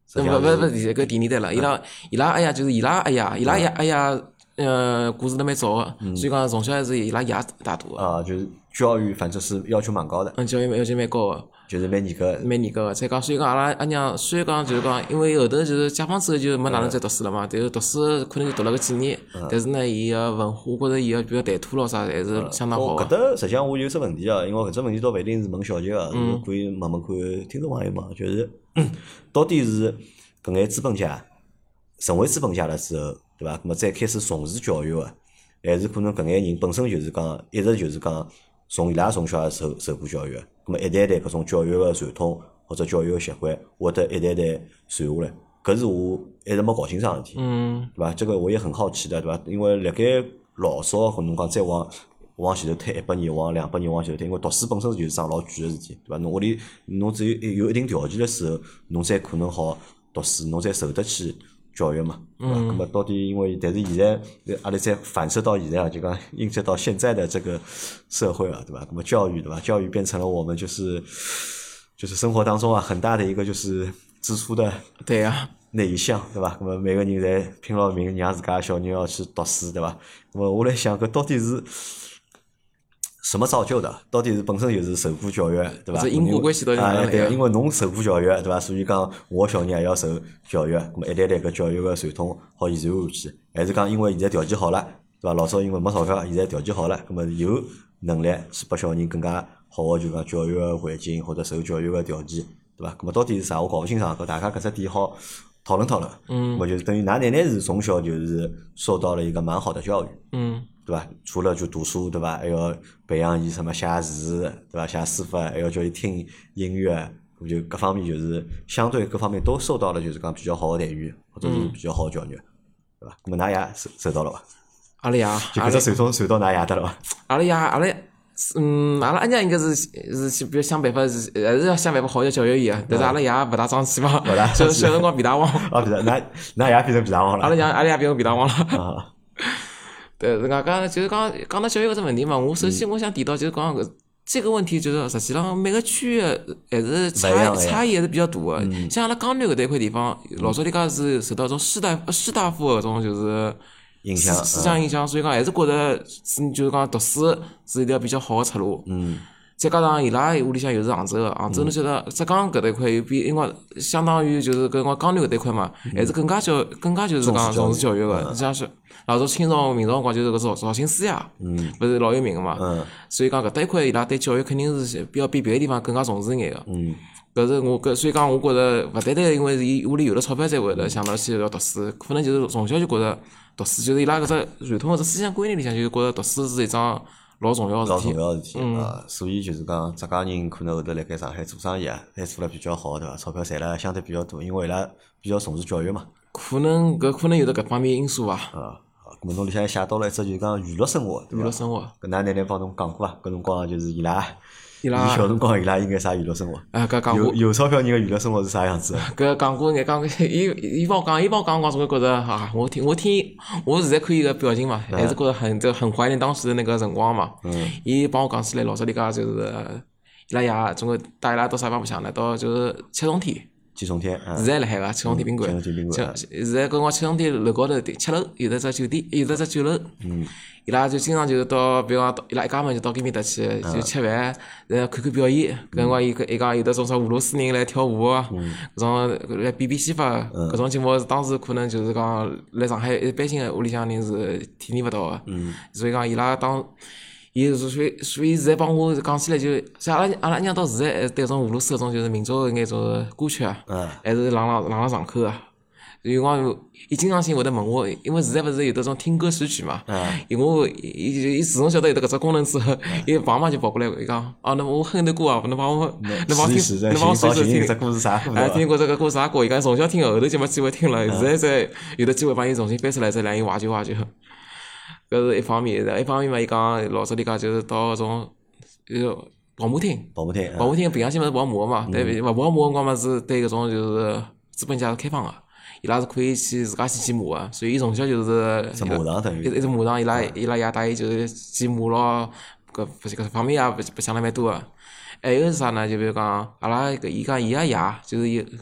实际上是搿第二代了。伊拉阿爷就是伊拉阿爷，故事都蛮早个，所以讲从小还是伊拉爷带大个。 啊，就是教育反正是要求蛮高的， 教育要求蛮高个。 就是蛮严格的。 蛮严格个，再讲，所以讲阿拉阿娘虽然讲就是讲，因为后头就是解放之后就没哪能再读书了嘛，但是读书可能就读了个几年，但是呢，伊个文化，我觉着伊个比如谈吐咯啥，还是相当好搿个。 搭实际上我有只问题啊，因为搿只问题倒勿一定是问小杰个，是可以问问看听众朋友嘛，就是到底是搿眼资本家成为资本家了之后，对伐？那么再开始重视教育个，还是可能搿眼人本身就是讲一直就是讲从伊拉从小受过教育个，那么一代代搿种教育个传统或者教育个习惯，会得一代代传下来，搿是我一直没搞清爽个事体，对伐？这个我也很好奇的，对伐？因为辣盖老早可能讲再往前头推100年，往200年往前头推，因为读书本身就是桩老贵个事体，对伐？侬屋里侬只有一定条件个时候，侬才可能好读书，侬才受得起教育嘛，对吧？那么到底因为，但是现在阿拉再反射到现在啊，就讲映射到现在的这个社会啊，对吧？那么教育，对吧？教育变成了我们就是生活当中啊很大的一个就是支出的对呀， 那一项，对吧？那么每个人侪拼了命让自家小人要去读书，对吧？那么我来想，搿到底是什么造就的？到底是本身就是受过教育，对伐？ 这因果关系到底哪能来对，因为侬受过教育，对伐？所以讲我小人也要受教育，咁么一代代搿教育个传统好延传下去，还是讲因为现在条件好了，对伐？老早因为没钞票，现在条件好了，咁么有能力去拨小人更加好个就讲教育个环境或者受教育个条件，对伐？咁么到底是啥？我搞勿清爽，搿大家搿只点好讨论讨论。我就是等于㑚奶奶是从小就是受到了一个蛮好的教育。对伐？除了就读书，对伐？还要培养伊什么写字，对伐？写书法，还要叫伊听音乐，就各方面就是相对各方面都受到了就是讲比较好的待遇，或者是比较好的教育，对伐？那么㑚爷受到了伐？ 阿拉爷， 就搿只传统传到㑚爷搭了伐？ 阿拉爷，阿拉阿娘应该是去，比如想办法，还是要想办法好点教育伊啊。但是阿拉爷勿大争气嘛，小辰光皮大王。 啊，皮大，㑚爷变成皮大王了。 阿拉爷变成皮大王了。 啊。 对，人家讲就是讲到教育搿只问题嘛，我首先我想提到就是讲这个问题，就是实际上每个区域还是差异还是比较大的。像阿拉江南搿搭一块地方，老早里家是受到种士大夫搿种就是影响思想影响，所以讲还是觉着就是讲读书是一条比较好的出路。再加上伊拉屋里向又是杭州个，杭州侬晓得浙江搿搭一块有比因为相当于就是搿江南搿搭一块嘛，还是更加就是讲重视教育个。像是老早清朝明朝辰光就是搿绍兴师爷，勿是老有名个嘛。所以讲搿搭一块伊拉对教育肯定是比别个地方更加重视一眼个。搿是所以讲我觉着勿单单因为伊屋里有了钞票才会得想到去要读书，可能就是从小就觉着读书就是伊拉搿只传统个只思想观念里向就是觉着读书是一桩老重要个事体。 所以就是讲浙江人可能后头辣盖上海做生意啊，还做了比较好，对伐？钞票赚了相对比较多，因为伊拉比较重视教育嘛。 可能有得搿方面因素伐。 咁么侬里向写到了一只就是讲娱乐生活，对伐？ 娱乐生活。 搿㑚奶奶帮侬讲过伐？搿辰光就是伊小辰光伊拉应该啥娱乐生活？ 搿讲过。 有钞票人个娱乐生活是啥样子？ 搿讲过，伊帮我讲总归觉着我听，我现在看伊个表情嘛，还是觉着很怀念当时的那个辰光嘛。伊帮我讲起来，老早里家就是伊拉爷总归带伊拉到啥地方白相呢？到就是七重天。 七重天， 现在辣海个七重天宾馆。现在搿光七重天楼高头7楼有得只酒店，有得只酒楼。伊拉就经常就是到，比如讲伊拉一家门就到搿面搭去，就吃饭，看看表演。搿辰光伊讲有得种啥俄罗斯人来跳舞搿种来变戏法，搿种节目当时可能就是讲来上海一般性个屋里向人是体验勿到个。所以讲伊拉伊所以现在帮我讲起来就，像阿拉娘到现在还对搿种俄罗斯搿种就是民族眼种歌曲还是朗上口啊。有辰光伊经常性会得问我，因为现在勿是有得种听歌识曲嘛，伊自从晓得有得搿只功能之后，伊帮忙就跑过来伊讲，那么我哼的歌啊，侬帮我随手听， 这歌是啥歌？ 听过这个歌啥歌？伊讲从小听后头就没机会听了，现在才有得机会帮伊重新翻出来，再让伊怀旧。搿是一方面，一方面嘛，伊讲老早里家就是到搿种保姆厅平常心勿是保姆个嘛，对勿保姆辰光嘛是对搿种就是资本家是开放个，伊拉是可以去自家去骑马个，所以伊从小就是只马场等于一只马场，伊拉爷带伊就是骑马咯，搿方面也白相了蛮多个。还有是啥呢？就比如讲阿拉伊讲伊个爷就是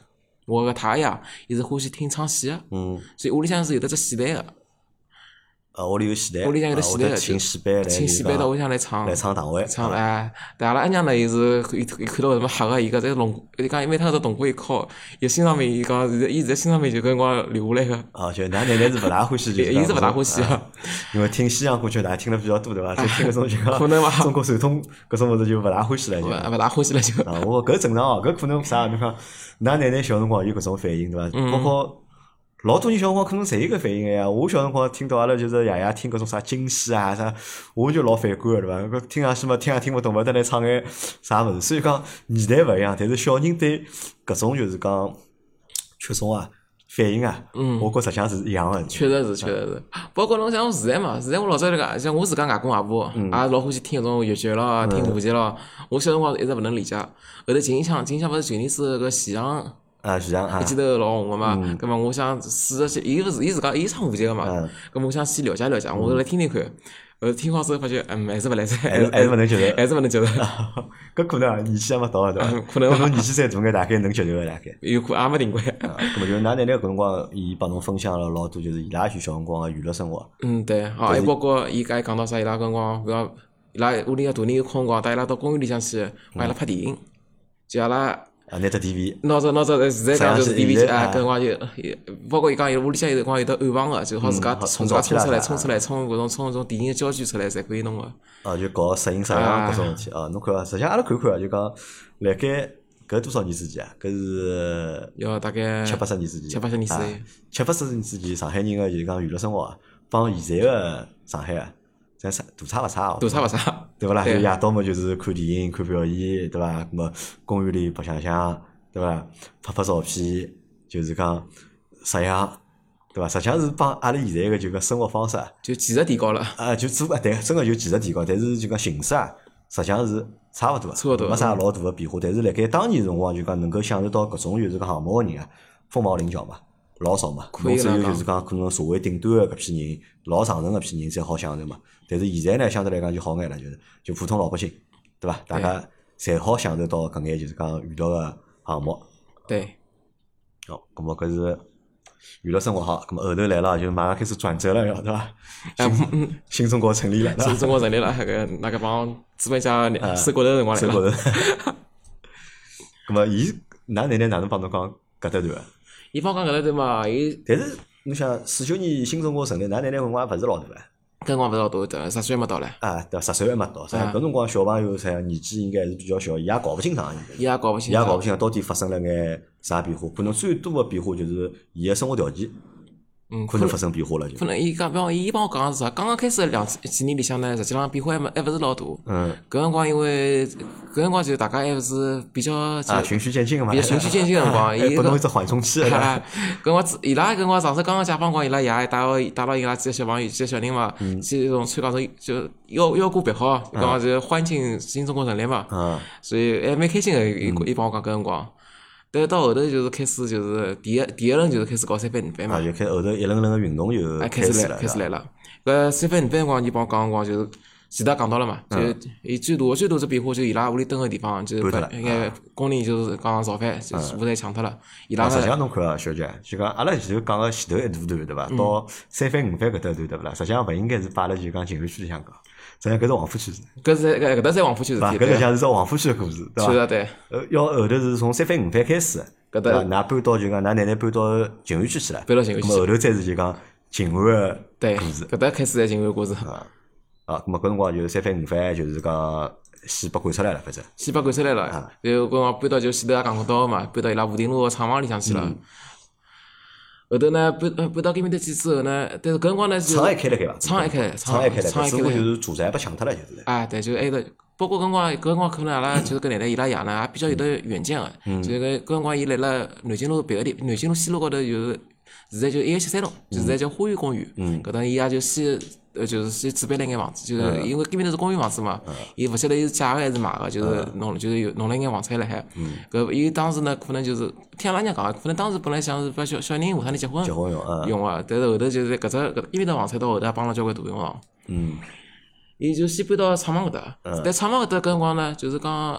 我个太爷伊是欢喜听唱戏个，所以屋里向是有得只戏台个。 屋里有戏台， 屋里向有得戏台， 请戏班来， 请戏班到屋里向来唱堂会， 唱但阿拉阿娘呢，伊是伊看到什么吓个，伊搿只龙，伊讲每趟只铜锅一敲，伊心上面伊讲伊现在心上面就搿辰光留下来个。 就㑚奶奶是勿大欢喜， 伊是勿大欢喜个， 因为听西洋歌曲大家听了比较多对伐？就听搿种就讲可能伐？ 中国传统搿种物事就勿大欢喜了，就勿大欢喜了就。 我搿正常哦，搿可能啥？侬讲㑚奶奶小辰光有搿种反应对伐？包括。老多人小辰光可能侪有搿反应个呀！我小辰光听到阿拉就是爷爷听搿种啥京戏啊啥，我就老反感个对伐？搿听上去嘛，听也听勿懂，勿得来唱眼啥物事。所以讲年代勿一样，但是小人对搿种就是讲曲种啊反应啊，我觉实际上是一样个。 确实是。包括侬像现在嘛，现在我老早那个，像我自家外公外婆，也老欢喜听搿种越剧咯，听话剧咯。我小辰光一直勿能理解。后头近腔勿是去年是个喜羊。 是这样一记头老红个嘛，葛末我想试着去，伊自家唱舞剧个嘛，葛末我想先了解了解，我来听听看。听好之后发觉，还是勿来塞， 还是勿能接受， 还是勿能接受。 搿可能年纪还没到对伐？ 可能侬年纪再大眼，大概能接受个大概。 有可也没定过。 葛末就㑚奶奶搿辰光，伊帮侬分享了老多，就是伊拉小辰光个娱乐生活。 对，还包括伊讲到啥，伊拉搿辰光，比如伊拉屋里向大人有空辰光，带伊拉到公园里向去，帮伊拉拍电影，就阿拉。 拿只 DV， 拿着现在讲就是 DV 机搿辰光就，包括伊讲屋里向有辰光有得暗房个，就好自家冲出来，冲搿种电影胶卷出来，侪可以弄个。 就搞摄影摄像搿种事体侬看实际上阿拉看看就讲，辣盖搿多少年之前啊？搿是要大概 70-80年之前。 70-80年之前 ，70-80年之前，上海人个就是讲娱乐生活啊，帮现在个上海啊。大差勿差哦， 大差勿差， 对勿啦？就夜到嘛，就是看电影、看表演，对伐？咁么公园里白相相，对伐？拍照片，就是讲摄像，对伐？实际上是帮阿拉现在个就讲生活方式就技术提高了。 就做对，真个就技术提高，但是就讲形式实际上是差勿多，没啥老大个变化。但是辣盖当年辰光，就讲能够享受到搿种就是讲项目个人啊，凤毛麟角嘛。老少嘛，侬只有就是讲可能社会顶端个搿批人，老上层搿批人才好享受嘛。但是现在呢，相对来讲就好眼了，就普通老百姓，对伐？大家侪好享受到搿眼就是讲娱乐个项目。 对。 咁么搿是娱乐生活好，咁么后头来了就马上开始转折了，对伐？新中国成立了， 新中国成立了，那个帮资本家收骨头辰光来了。 咁么㑚奶奶哪能帮侬讲搿搭段？ 伊帮讲搿搭段嘛， 但是侬想49年新中国成立，㑚奶奶辰光也勿是老大唻。 搿辰光勿是老大的，10岁还没到唻。 对，10岁还没到。搿辰光小朋友年纪应该还是比较小，伊也搞勿清爽。 伊也搞勿清到底发生了眼啥变化？可能最多个变化就是伊个生活条件。可能发生变化了就。 可能伊讲，比方伊帮我讲是啥？刚刚开始几年里向呢，实际上变化还勿是老大。搿辰光因为搿辰光就大家还勿是比较循序渐进个嘛。 比较循序渐进个辰光，伊拨侬一只缓冲期。 搿辰光伊拉搿辰光上次刚刚解放光，伊拉爷带牢伊拉几个小朋友、几个小人嘛，去种参加种就腰鼓别号，刚刚就欢庆新中国成立嘛。所以还蛮开心个，伊帮我讲搿辰光。但到后头就是开始就是第一轮就是开始搞三反五反嘛， 就开后头一轮轮个运动就开始来了。搿三反五反辰光，伊帮我讲辰光就是前头讲到了嘛，就伊最大只变化就伊拉屋里蹲个地方就是应该工人就是讲造反，就是舞台抢脱了。伊拉实际上侬看啊，小姐，就讲阿拉前头讲个前头一大段对伐？到三反五反搿搭段对勿啦？实际上勿应该是摆辣就讲静安区里向讲。实际上搿是黄浦区是， 搿搭是黄浦区事体， 搿实际上是只黄浦区个故事，对伐？ 对。 要后头是从三反五反开始， 搿搭㑚搬到就讲㑚奶奶搬到静安区去了， 搬到静安区， 后头再是就讲静安个故事， 搿搭开始在静安故事。 搿么搿辰光就三反五反就是讲先被赶出来了，反正先被赶出来了，然后搿辰光搬到就前头也讲到嘛，搬到伊拉武定路个厂房里向去了。后头呢，搬到搿面搭去之后呢，但是搿辰光呢， 厂还开辣盖伐？ 厂还开， 只不过就是住宅被抢脱了，就是。 对，就埃个，包括搿辰光可能阿拉就是搿奶奶伊拉爷呢，也比较有得远见个，就是搿辰光伊辣辣南京路别个地，南京路西路高头就是现在就173弄，就现在叫花园公园，搿搭伊也就先就是先准备了眼房子，就是因为搿面头是公寓房子嘛，伊勿晓得伊是借个还是买个，就是弄了眼房产辣海。搿伊当时呢，可能就是听阿拉娘讲，可能当时本来想是把小人下趟结婚用个，但是后头就是搿面头房产到后头也帮了交关大用场。伊就先搬到厂房搿搭，但厂房搿搭搿辰光呢，就是讲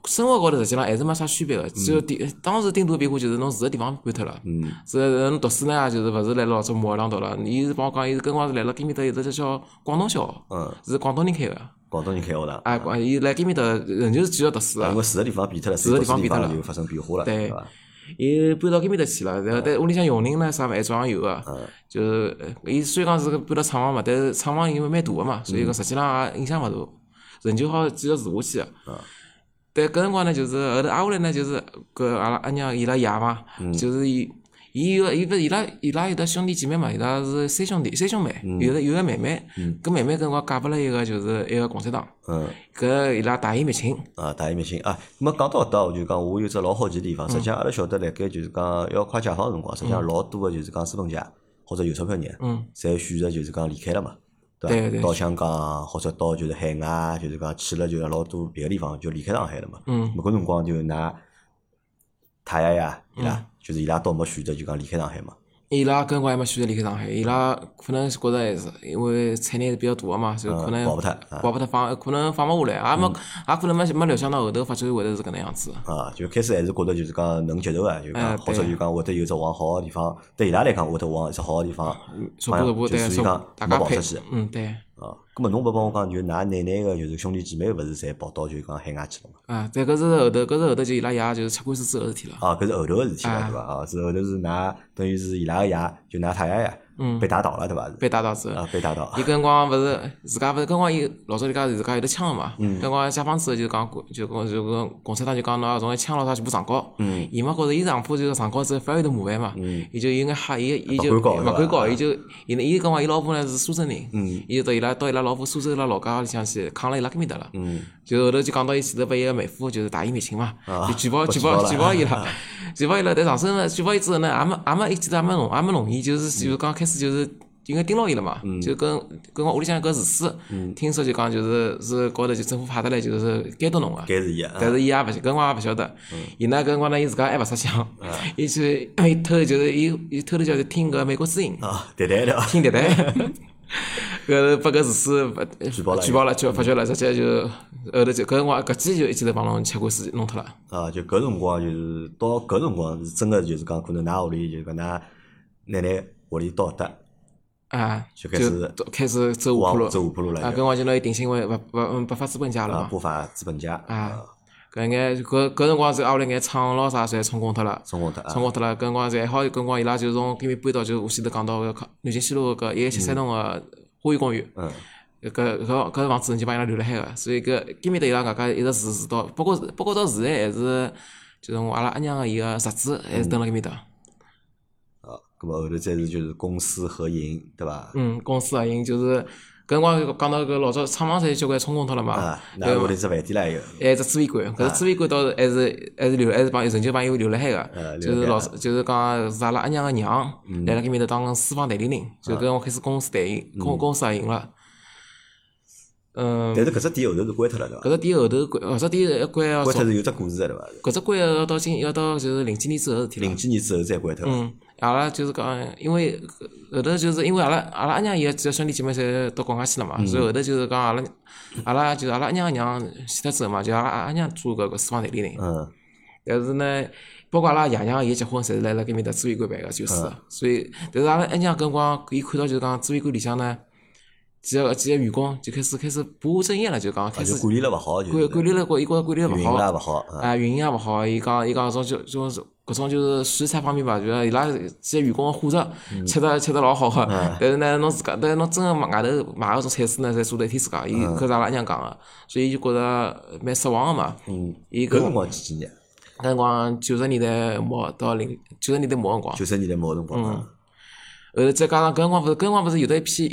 生活高头实际上还是没啥区别个，只有当时顶多变化就是侬住个地方搬脱了。侬读书呢，就是勿是来老早母学堂读了，伊是帮我讲，伊是跟我是来了搿面搭有只叫广东小学，是广东人开个。 广东人开学堂。 伊来搿面搭仍旧是继续读书个。 因为住个地方变脱了， 住个地方变脱了， 就发生变化了， 对伐？ 伊搬到搿面搭去了，然后但屋里向用人呢啥物还照样有个。就是伊虽然讲是搬到厂房嘛，但是厂房因为蛮大个嘛，所以讲实际上也影响勿大，仍旧好继续住下去个。但搿辰光呢，就是后头挨下来呢，就是搿阿拉阿娘伊拉爷嘛，就是伊勿是伊拉有得兄弟姐妹嘛，伊拉是三兄妹，有个妹妹，搿妹妹搿辰光嫁拨了一个就是一个共产党，搿伊拉大义灭亲。 大义灭亲啊！那么讲到搿搭，我就讲我有只老好奇个地方，实际上阿拉晓得辣盖就是讲要快解放个辰光，实际上老多个就是讲资本家或者有钞票人，侪选择就是讲离开了嘛。对，到香港或者到就是海外，就是讲去了就是老多别个地方，就离开上海了嘛。搿辰光就㑚太爷爷伊拉，就是伊拉倒没选择就讲离开上海嘛。 伊拉搿辰光还没选择离开上海，伊拉可能是觉着还是因为产业比较大个嘛，就可能保勿脱可能放勿下来，也可能没料想到后头发展会得是搿能样子。 就开始还是觉得就是讲能接受个，就讲或者就讲会得有只往好个地方，对伊拉来讲会得往一只好个地方，所以讲没跑出去。 对。 咁么侬勿帮我讲，就㑚奶奶个就是兄弟姐妹勿是侪跑到就讲海外去了嘛？ 但搿是后头就伊拉爷就是出官司之后事体了。 搿是后头个事体了，对伐？是后头是㑚等于是伊拉个爷，就㑚太爷爷。被打倒了对伐？ 被打倒之后， 被打倒。 伊搿辰光勿是自家勿是搿辰光伊老早自家有得枪个嘛？搿辰光解放之后就讲共产党就讲侬种枪咾啥全部上交。伊嘛觉着伊上铺就是上交之后反而有得麻烦嘛。伊就有眼吓，伊就勿敢搞，伊搿辰光伊老婆呢是苏州人，伊就到伊拉老婆苏州拉老家里向去扛了伊拉搿面搭了。就后头就讲到伊前头拨伊个妹夫就是大义灭亲嘛，就举报伊拉，但上身呢举报伊之后呢，也没一记头也没弄伊，就是刚开始就是应该盯牢伊了嘛，就跟我屋里向搿厨师，听说就讲是高头就政府派得来就是监督侬个，但是伊也勿搿辰光也勿晓得，伊呢搿辰光呢伊自家还勿识相，伊去偷就是伊偷偷叫听搿美国之音，听电台。搿拨搿厨师举报了，就发觉了，直接就后头就搿辰光搿记就一记头帮侬吃官司弄脱了。 就搿辰光就是到搿辰光是真个就是讲可能㑚屋里就讲㑚奶奶屋里道德就开始走下坡路了。 搿辰光就拿伊定性为不法资本家了嘛。 不法资本家。 搿眼搿辰光是挨下来眼厂咾啥侪充公脱了。搿辰光还好，搿辰光伊拉就从搿面搬到就我前头讲到个南京西路搿173栋个花园公寓。搿房子人就帮伊拉留辣海个，所以搿面搭伊拉外加一直住到，包括到现在还是就是阿拉阿娘个伊个侄子还是蹲辣搿面搭。 咁么后头再是就是公私合营，对伐？ 公私合营就是搿辰光讲到搿老早厂房侪交关充公脱了嘛。 那屋里只饭店唻有。 还有只指挥官，搿只指挥官倒是还是仍旧帮伊留辣海个，就是讲是阿拉阿娘个娘来辣搿面搭当私房代理人，就搿辰光开始公私合营了。 但是搿只店后头是关脱了，对伐？ 搿只店后头关，搿只店一关要。 关脱是有只故事的，对伐？ 搿只关要到就是零几年之后事体了。 零几年之后再关脱。 阿拉就是讲，因为后头就是因为阿拉阿娘伊个几个兄弟姐妹侪到国外去了嘛，所以后头就是讲阿拉阿娘个娘死脱之后嘛，就阿娘做搿私房代理人。但是呢，包括阿拉爷娘伊结婚，侪是辣搿面搭指挥官办个，就是。所以，但是阿拉阿娘搿辰光伊看到就是讲指挥官里向呢。几个员工就开始不务正业了，就讲开始管理了勿好， 管理了伊觉着管理了勿好， 运营也勿好， 运营也勿好。伊讲搿种就是食材方面吧，就是伊拉几个员工个伙食吃得老好个，但是呢，侬真个外头买搿种菜式呢，侪做得一天自家。搿是阿拉娘讲个，所以就觉着蛮失望个嘛。 伊搿辰光几年？ 搿辰光90年代末到90年代末辰光。 90年代末辰光。 后头再加上搿辰光勿是有得一批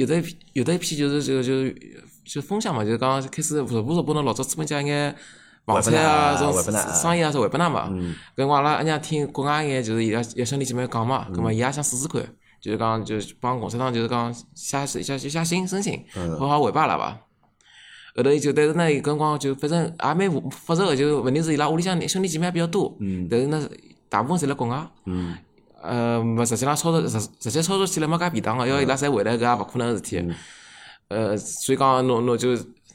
就是风向嘛，就是讲开始逐步侬老早资本家眼房产啊，这种生意啊是回拨㑚嘛。搿辰光阿拉阿娘听国外眼就是伊拉兄弟姐妹讲嘛，葛末伊也想试试看，就是讲就是帮共产党就是讲下薪申请，好回拨阿拉伐。后头但是呢，搿辰光就反正也蛮复杂个，就问题是伊拉屋里向兄弟姐妹也比较多，但是呢大部分侪辣国外。实际操作起来没介便当个，要伊拉侪回来搿也勿可能个事体。所以讲侬就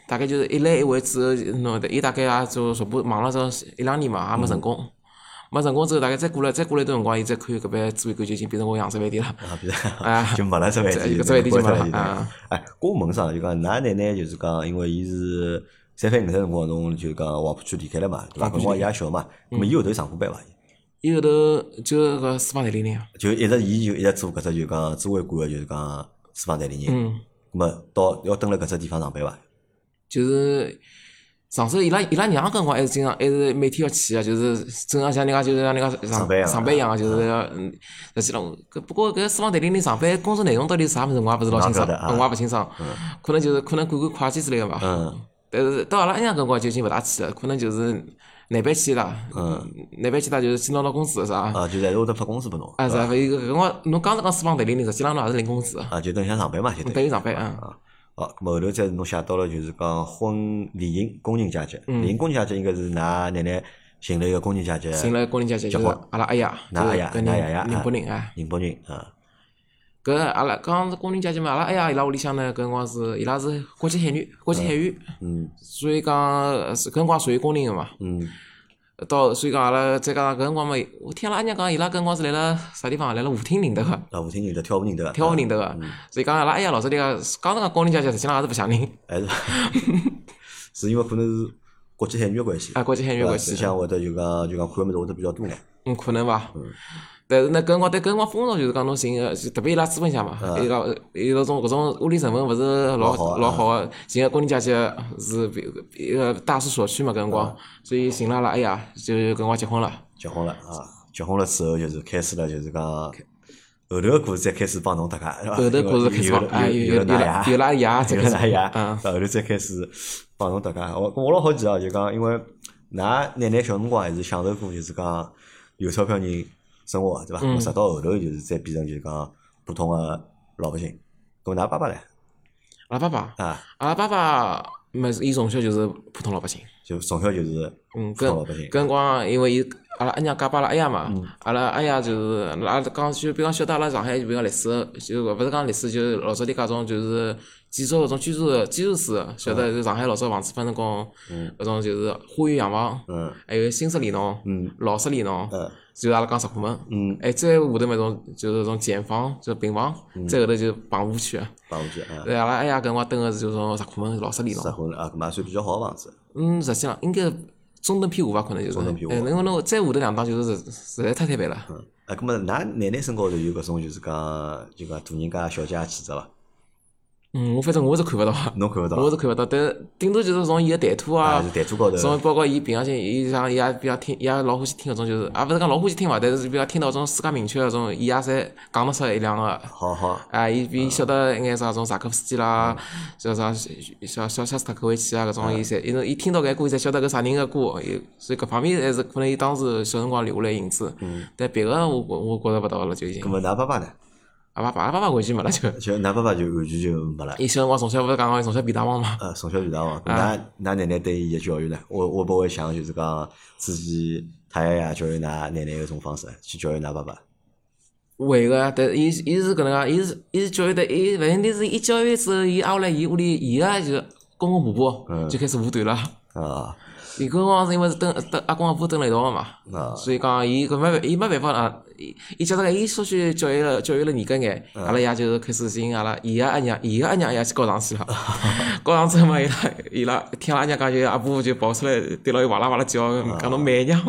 大概就是一来一回之后，喏，伊大概也就逐步忙了这1-2年嘛，也没成功。没成功之后，大概再过了一段辰光，伊再看搿爿主意馆就已经变成我洋式饭店了。 就没了只饭店， 搿只饭店就没了。 我问啥？就讲㑚奶奶就是讲，因为伊是35岁辰光，侬就讲黄浦区离开了嘛，对伐？搿辰光伊也小嘛，咾么伊后头上过班伐？ 伊后头就搿书房代理人啊。 就一直做搿只就讲指挥官个，就是讲书房代理人。咾么到要蹲辣搿只地方上班伐？ 就是上手伊拉娘搿辰光还是经常还是每天要去啊，就是正常像人家就是像人家上班一样个，就是要实际上不过搿书房代理人上班工作内容到底是啥物事，我也勿是老清爽，我也勿清爽。可能管会计之类个伐。但是到阿拉阿娘搿辰光就已经勿大去了，可能就是难办去啦。难办去啦，就是去拿工资啥。 就是还是会得发工资拨侬。 是啊，搿辰光侬刚讲书房代理人，实际上侬也是领工资个。 就等于像上班嘛，就等于上班。 好，咁后头再是侬写到了就是讲离异工人阶级，离异工人阶级应该是㑚奶奶寻了一个工人阶级， 寻了工人阶级就是阿拉阿爷， 㑚阿爷， 宁波人宁波人啊。 搿阿拉讲是工人阶级嘛，阿拉阿爷伊拉屋里向呢，搿辰光是伊拉是国际海员，所以讲搿辰光属于工人个嘛。所以讲阿拉再加上搿辰光嘛，我听阿拉阿娘讲，伊拉搿辰光是来了啥地方？来了舞厅认得个。 舞厅认得，跳舞认得个。 跳舞认得个，所以讲阿拉阿爷老早讲工人阶级，实际上也是勿像人。 还是，是因为可能是国际海员关系。 国际海员关系。 思想会得就讲看物事会得比较多眼。 可能伐。但是呢，搿辰光风潮就是讲侬寻个，特别伊拉资本家嘛，伊拉有搿种屋里成分勿是老好个，寻个工人阶级是一个大势所趋嘛搿辰光，所以寻了阿拉阿爷，就搿辰光结婚了。结婚了之后就是开始了，就是讲后头个故事再开始帮侬搭界，是伐？ 后头故事开始有了阿爷， 后头再开始帮侬搭界。我老好奇啊，就讲因为㑚奶奶小辰光还是享受过，就是讲有钞票人生活对伐？直到后头就是再变成就是讲普通个老百姓。搿㑚爸爸唻？ 阿拉爸爸嘛，伊从小就是普通老百姓， 就从小就是普通老百姓。 搿辰光因为伊阿拉阿娘嫁拨阿拉阿爷嘛，阿拉阿爷就是阿拉讲就比方晓得阿拉上海就比方历史，就勿是讲历史，就是老早点搿种就是建筑搿种居住史，晓得就上海老早房子分成搿种就是花园洋房，还有新式联农、老式联农，就是阿拉讲石库门，再下头嘛种就是种简房，就平房，再后头就棚户区。对，阿拉阿爷搿辰光蹲个是就是种石库门老式联农。 石库门搿嘛算比较好个房子。 实际上应该中等偏下伐，可能就是。因为侬再下头2档就是实在太板了。 搿么㑚奶奶身高头有搿种就是讲大人家小姐气质伐？ 我反正我是看勿到。 侬看勿到？ 我是看勿到，但顶多就是从伊个谈吐啊， 高头， 从包括伊平常心，伊像伊也比较听，伊也老欢喜听搿种，就是也勿是讲老欢喜听伐，但是比较听到种世界名曲搿种，伊也侪讲得出一两个。 好。 伊晓得一眼啥种柴可夫斯基啦，叫啥小斯塔科维奇啊搿种，伊侪，伊听到搿歌，伊侪晓得搿啥人个歌，所以搿方面还是可能伊当时小辰光留下来影子。但别个我觉着勿到了就已经。 搿么㑚爸爸呢？ 阿爸爸完全没了就㑚爸爸就完全就没了。 伊小辰光从小勿是讲从小皮大王嘛？ 从小皮大王。㑚奶奶对伊个教育呢？会不会像就是讲之前他爷爷教育㑚奶奶搿种方式去教育㑚爸爸？ 会个，但是伊是搿能介，伊是教育的，伊问题是伊教育之后，伊挨下来伊屋里伊个就公公婆婆就开始护短了。伊搿辰光是因为是阿公阿婆蹲辣一道个嘛，所以讲伊没办法啊，伊觉得伊稍许教育了严格眼，阿拉爷就是开始寻阿拉伊个阿娘也去告上去了，告上之后嘛，伊拉听阿拉娘讲就阿婆就跑出来对牢伊哇啦哇啦叫，讲侬媚娘。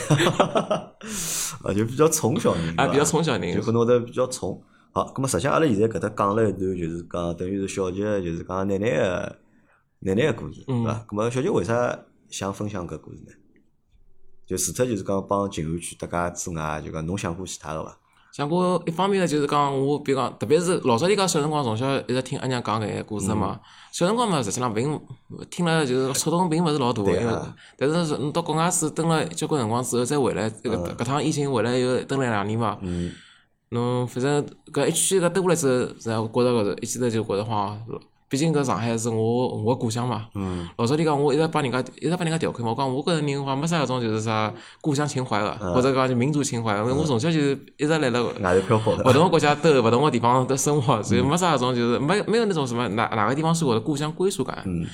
就比较宠小人。 比较宠小人。 就可能会得比较宠。好，葛末实际上阿拉现在搿搭讲了一段，就是讲等于是小杰，就是讲奶奶个故事，对伐？葛末小杰为啥想分享搿故事呢？就除脱就是讲帮静安区搭界之外，就讲侬想过其他个伐？ 想过一方面呢，就是讲我比如讲，特别是老早里讲小辰光从小一直听阿娘讲搿眼故事嘛。小辰光嘛，实际上并听了就是触动并勿是老大个，因为但是侬到国外是蹲了交关辰光之后再回来，搿趟疫情回来又蹲了2年嘛。侬反正搿一圈搿兜下来之后，然后觉着搿一记头就觉着慌。毕竟搿上海是我个故乡嘛。老早里讲我一直帮人家调侃嘛，我讲我搿人好像没啥搿种就是啥故乡情怀个，或者讲就民族情怀，因为我从小就是一直辣辣外头漂泊的， 勿同个国家兜，勿同个地方的生活，所以没啥搿种就是没有那种什么哪个地方是我的故乡归属感。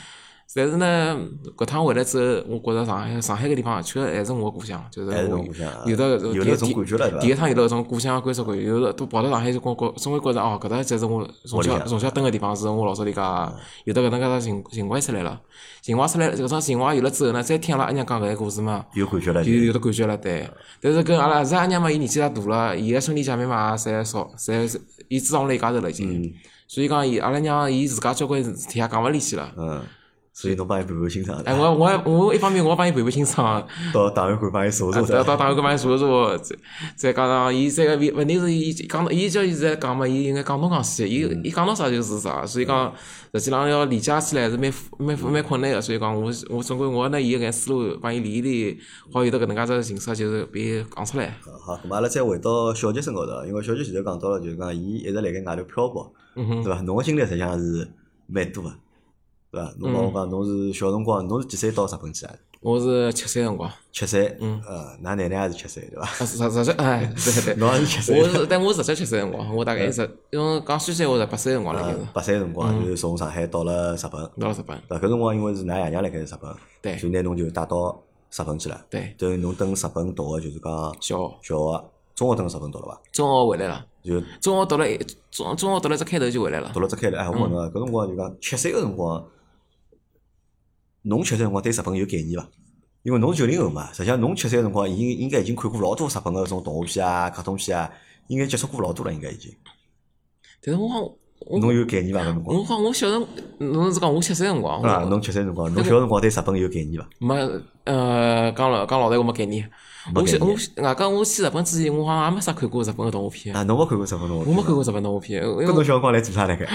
但是呢，搿趟回来之后，我觉着上海搿地方去个还是我故乡，就是有的有种感觉了， 第一趟有了搿种故乡个归属感，有的都跑到上海就总会觉着搿搭才是我从小蹲个地方，是我老早里家有的搿能介情怀出来了，情怀搿种情怀有了之后呢，再听阿拉阿娘讲搿个故事嘛， 有感觉了， 有的感觉了，对。但是跟阿拉阿娘嘛，伊年纪也大了，伊个兄弟姐妹嘛，侪伊支上了一家头了已经，所以讲阿拉娘伊自家交关事体也讲勿离去了。 所以侬帮伊陪陪清爽。 我一方面我帮伊陪陪清爽， 到档案馆帮伊查查。 到档案馆帮伊查查，再加上伊这个问题是伊讲，伊叫伊现在讲嘛，伊应该讲东讲西，伊讲到啥就是啥，所以讲实际上要理解起来还是蛮困难个，所以讲我总归我拿伊个眼思路帮伊理一理，好有得搿能介只形式，就是拨伊讲出来。 好，咁阿拉再回到小杰身高头，因为小杰前头讲到了，就是讲伊一直辣盖外头漂泊，对伐？侬个经历实际上是蛮多个。对伐？侬帮我讲，侬是小辰光，侬是几岁到日本去啊？ 我是7岁辰光。 7岁，㑚奶奶也是7岁，对伐？ 实际，对。 侬也是7岁。 但我实际7岁辰光，我大概因为讲虚岁，我是8岁辰光了，就是。 8岁辰光就是从上海到了日本。 到了日本。 搿辰光因为是㑚爷娘辣盖日本， 对。 所以拿侬就带到日本去了。 对。 等于侬等日本读个就是讲小学，中学等日本读了伐？ 中学回来了。 就中学读了只开头就回来了。 读了只开头，我问侬，搿辰光就讲7岁个辰光。侬7岁辰光对日本有概念伐？因为侬是90后嘛，实际上侬7岁辰光应该已经看过老多日本个种动画片啊、卡通片啊，应该接触过老多了，应该已经。 但是侬有概念伐？搿辰光？ 我小辰，侬是讲我7岁辰光？ 侬7岁辰光，侬小辰光对日本有概念伐？ 没，讲老实话没概念。我去日本之前，我好像也没啥看过日本个动画片。 侬没看过日本动画片？ 我没看过日本动画片。 搿侬小辰光来做啥来盖？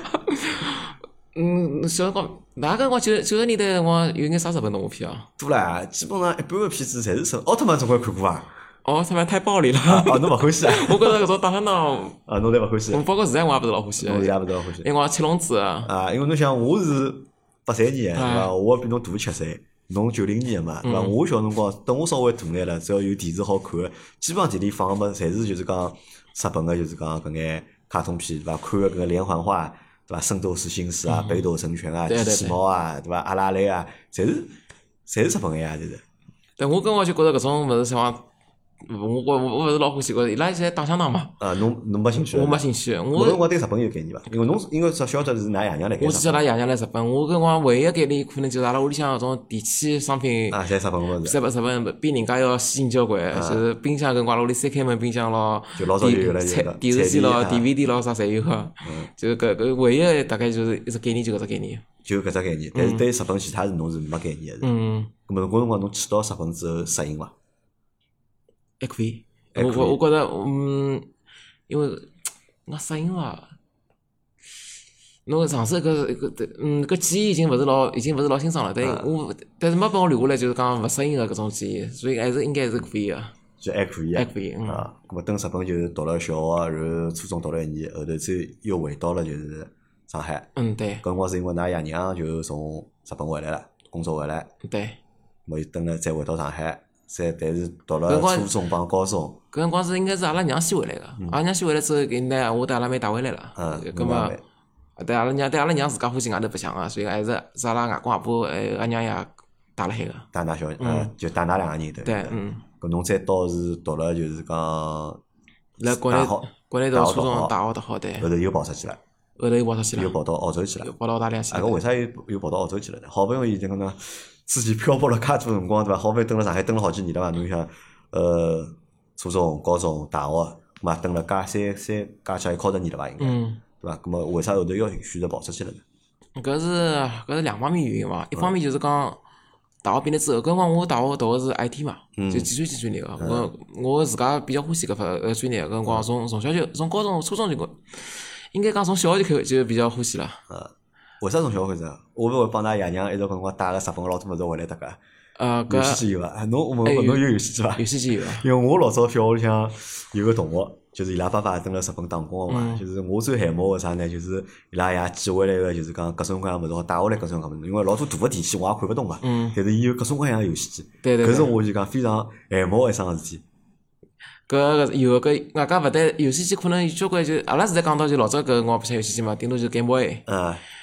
小辰光，哪个辰光90年代辰光有眼啥日本动画片啊？ 多啦，基本上一般个片子侪是奥特曼总归看过伐？ 奥特曼太暴力了。 侬勿欢喜啊？ 我觉着搿种打打闹。 侬侪勿欢喜。 包括现在我也勿是老欢喜。 侬现在勿是老欢喜。 因为我七龙珠啊。 因为侬想，我是83年，对伐？我比侬大7岁，侬90年嘛，对伐？我小辰光，等我稍微大眼了，只要有电视好看个，基本上店里放个么，侪是就是讲日本个，就是讲搿眼卡通片，对伐？看个搿个连环画。对伐？圣斗士星矢啊，北斗神拳啊，机器猫啊，对伐？阿拉蕾啊，侪是日本个呀，就是。 但我跟我就觉着搿种勿是像，我勿是老欢喜，伊拉现在打相打嘛。 侬没兴趣？ 我没兴趣。 我辰光对日本有概念伐？因为只晓得是㑚爷娘来。 我只晓得爷娘来日本，我搿辰光唯一概念可能就是阿拉屋里向搿种电器商品。 侪日本物事。 日本比人家要先进交关，就是冰箱搿辰光阿拉屋里3开门冰箱咯， 就老早就有了， 电视机咯、DVD 咯啥侪有个。就搿唯一大概就是一只概念，就搿只概念。 就搿只概念，但是对日本其他事侬是没概念个。咾么搿辰光侬去到日本之后适应伐？ 还可以。我觉着，因为我适应伐，侬上手搿记忆已经勿是老清爽了，但是没拨我留下来就是讲勿适应个搿种记忆，所以还是应该是可以个。 就还可以。 还可以。 咾么等日本就是读了小学，然后初中读了1年，后头又回到了就是上海。 对。 搿辰光是因为㑚爷娘就从日本回来了，工作回来。 对。 咾又等了再回到上海。但是读了初中帮高中， 搿辰光是应该是阿拉娘先回来个，阿拉娘先回来之后，给拿我带阿拉妹带回来了。搿么，对阿拉娘自家欢喜外头白相个，所以还是阿拉外公外婆阿娘也带辣海个。 带㑚就带㑚2个人对。 对， 搿侬再到是读了就是讲， 辣国内读初中大学读好对。 后头又跑出去了。又跑到澳洲去了。 跑到澳大利亚去了。 搿为啥又跑到澳洲去了呢？好不容易就讲呢。自己漂泊了介多辰光，对伐？好不容易蹲辣上海蹲了好几年了嘛。侬想，初中、高中、大学，嘛蹲了加起一靠10年了伐？应该，对伐？咁么为啥后头要选择跑出去了呢？ 搿是两方面原因嘛。一方面就是讲大学毕业之后，搿辰光我大学读个是 IT 嘛，就计算机专业个。我自家比较欢喜搿专业，搿辰光从小就从高中、初中就应该讲从小学就比较欢喜了。 为啥从小开始？会勿会帮㑚爷娘一直搿辰光带个日本老多物事回来搭个？游戏机有伐？侬有游戏机伐？ 游戏机有。 因为我老早小学里向有个同学，就是伊拉爸爸蹲辣日本打工个嘛。就是我最羡慕个啥呢？就是伊拉爷寄回来个，就是讲各种各样物事，好带回来各种各样物事。因为老多大个电器我也看勿懂嘛。但是伊有各种各样游戏机。 对。 搿是我就讲非常羡慕个一桩事体。 搿有外加勿但游戏机可能有交关就阿拉现在讲到就老早搿辰光白相游戏机嘛，顶多就 Game Boy。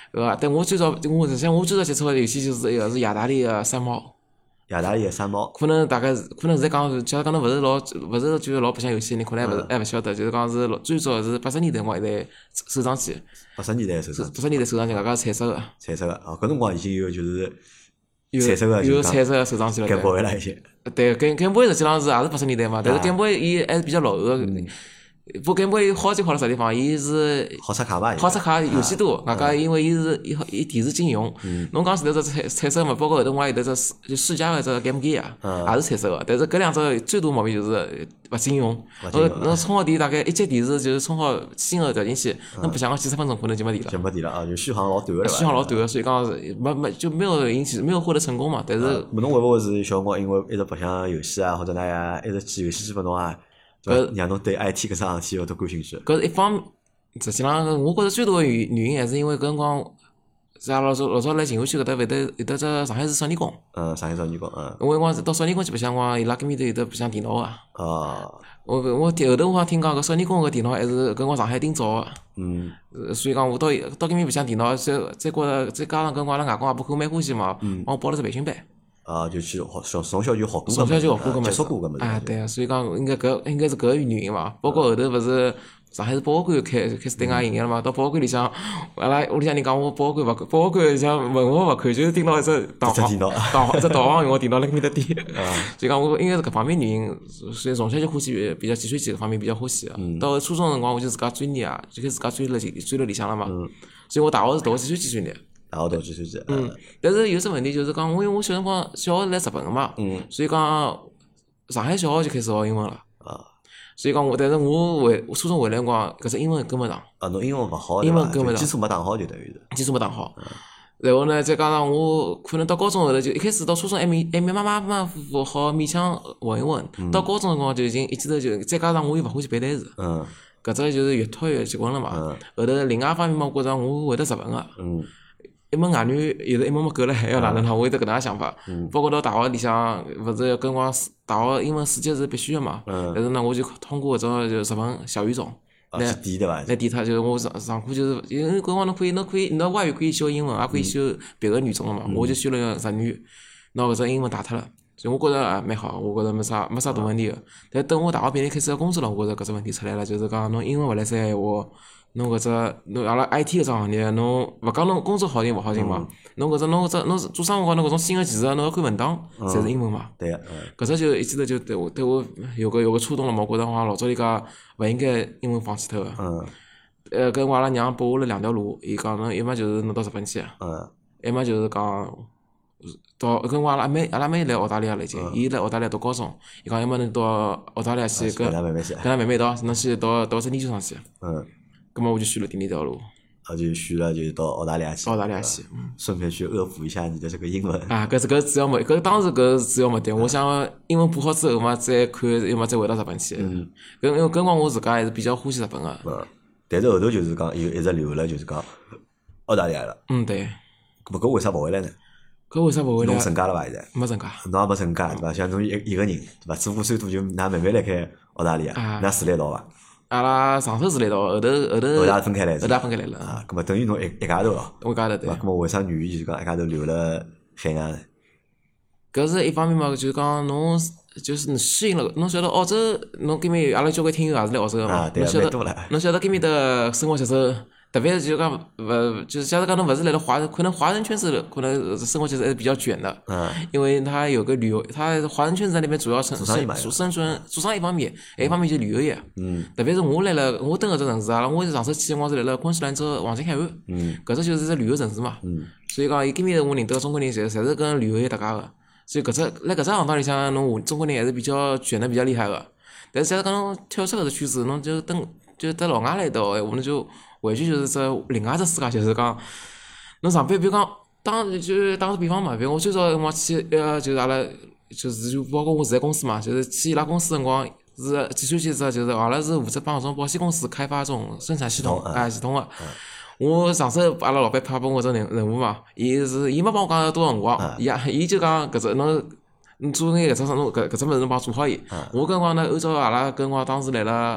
对伐？但我最早接触个游戏就是一个是雅达利个山猫。 雅达利个山猫。 可能现在讲，假如讲侬勿是就是老白相游戏，你可能还勿晓得，就是讲是最早是80年代辰光一台手掌机。 80年代手掌机， 搿个彩色个。 彩色个，搿辰光已经有就是有彩色个， 有彩色个手掌机了。 Game Boy 了已经。 对，Game Boy 实际上是也是80年代嘛，但是 Game Boy 伊还是比较落后个。不 Game Boy 好就好了啥地方？伊是好插卡嘛， 好插卡游戏多，外加因为伊电池禁用。侬讲前头只彩色嘛，包括后头我也有得只就世嘉个只 Game Gear 也是彩色个，但是搿两只最大毛病就是勿禁用。侬充好电大概一节电池就是充好新个调进去，侬白相个几十分钟可能就没电了。 就没电了啊，就续航老短个。 续航老短个，所以讲没有获得成功嘛。但是侬会勿会是小辰光因为一直白相游戏啊，或者哪样一直寄游戏机拨侬啊？让侬对 IT 搿桩事体有得感兴趣。 搿是一方面，实际上我觉着最大个原因还是因为搿辰光，是老早来静安区搿搭会得有得只上海市少年宫。 上海少年宫， 我辰光到少年宫去白相光，伊拉搿面头有得白相电脑个。我后头我好听讲搿少年宫搿电脑还是搿辰光上海顶早个。所以讲我到搿面白相电脑，再加上搿辰光阿拉外公阿婆看蛮欢喜嘛，帮我报了只培训班。 就去从小就学过， 从小就学过搿接触过搿物事。 对啊，所以讲应该是搿个原因嘛。包括后头勿是上海市博物馆开始对外营业了嘛？到博物馆里向，阿拉屋里向人讲我博物馆里向文物勿看，就是听到一只导航用个电脑辣搿面搭点。所以讲我应该是搿方面原因，所以从小就欢喜比较计算机搿方面比较欢喜个。到初中辰光我就自家专业啊，就开始自家钻了里向了嘛。所以我大学是读计算机专业。 然后读计算机。 但是有只问题就是讲，因为我小辰光小学来日本个嘛，所以讲上海小学就开始学英文了。所以讲但是我初中回来辰光，搿只英文跟勿上。 侬英文勿好， 英文跟勿上， 基础没打好就等于是。 基础没打好。然后呢，再加上我可能到高中后头就一开始到初中还马马虎虎好勉强混一混，到高中辰光就已经一记头就再加上我又勿欢喜背单词。搿只就是越拖越结棍了嘛。后头另外一方面嘛，我觉着我会得日文个。一门外语有的一门没够了，还要哪能我有得搿能介想法。包括到大学里向，勿是跟光大学英文4级是必须个嘛。但是呢，我就通过搿种就日文小语种来点对伐？ 来点它，就是我上课就是因为搿辰光侬可以侬外语可以修英文，也可以修别个语种个嘛。我就修了日语，拿搿只英文打脱了。所以我觉着蛮好，我觉着没啥大问题个。但等我大学毕业开始要工作了，我觉着搿只问题出来了，就是讲侬英文勿来三闲话。侬阿拉 IT 搿只行业，侬勿讲侬工作好寻勿好寻嘛？侬做生活高侬搿种新个技术，侬要看文档，侪是英文嘛？ 对个。 搿只就一记头就对我有个触动了嘛？我觉着好像老早里讲勿应该英文放弃脱个。跟我阿拉娘拨我了2条路，伊讲侬要么就是侬到日本去，要么就是讲到跟我阿拉妹来澳大利亚了已经，伊来澳大利亚读高中，伊讲要么侬到澳大利亚去跟㑚妹妹一道，侬去读只研究生去。咁么我就选了第2条路， 就选了就到澳大利亚去，顺便去恶补一下你的这个英文。 搿主要目，当时搿主要目的，我想英文补好之后嘛，再看，要么再回到日本去。因为搿辰光我自家还是比较欢喜日本个。 但是后头就是讲又一直留了，就是讲澳大利亚了。 对。 搿为啥勿回来呢？ 搿为啥勿回来？ 侬成家了伐？现在没成家。 侬也没成家对伐？像侬一个人对伐？祖父最多就㑚妹妹来开澳大利亚，㑚住辣一道伐？ 阿拉上手住辣一道，后头分开来了。搿么等于侬一家头哦。 我一家头对。 搿么为啥愿意就是讲一家头留了海外呢？ 搿是一方面嘛，就是讲侬就是适应了，侬晓得澳洲，侬搿面阿拉交关听友也是来澳洲个嘛，侬晓得搿面的生活节奏。特别是就讲就是假如讲侬勿是来了可能华人圈子可能生活节奏还是比较卷的。因为它有个旅游，它华人圈子在那边主要做生意一方面，还一方面就是旅游业。特别是我登搿只城市啊，我上手去我是来了昆士兰州黄金海岸。搿只就是只旅游城市嘛。所以讲伊搿面我认得个中国人侪是跟旅游业搭界个，所以搿只行当里向侬中国人还是比较卷得比较厉害个。但是假如讲侬跳出搿只圈子，侬就得老外来一道，我们就完全就是只另外只世界，就是讲侬上班，比如讲打个比方嘛，比如我最早辰光去就是阿拉就包括我现在公司嘛，就是去伊拉公司辰光是计算机就是阿拉是负责帮搿种保险公司开发这种生产系统系统个。我上手阿拉老板派拨我只任务嘛，伊没帮我讲要多少辰光，伊就讲搿只侬做眼搿只物事侬帮做好伊。我搿辰光呢，按照阿拉搿辰光当时来了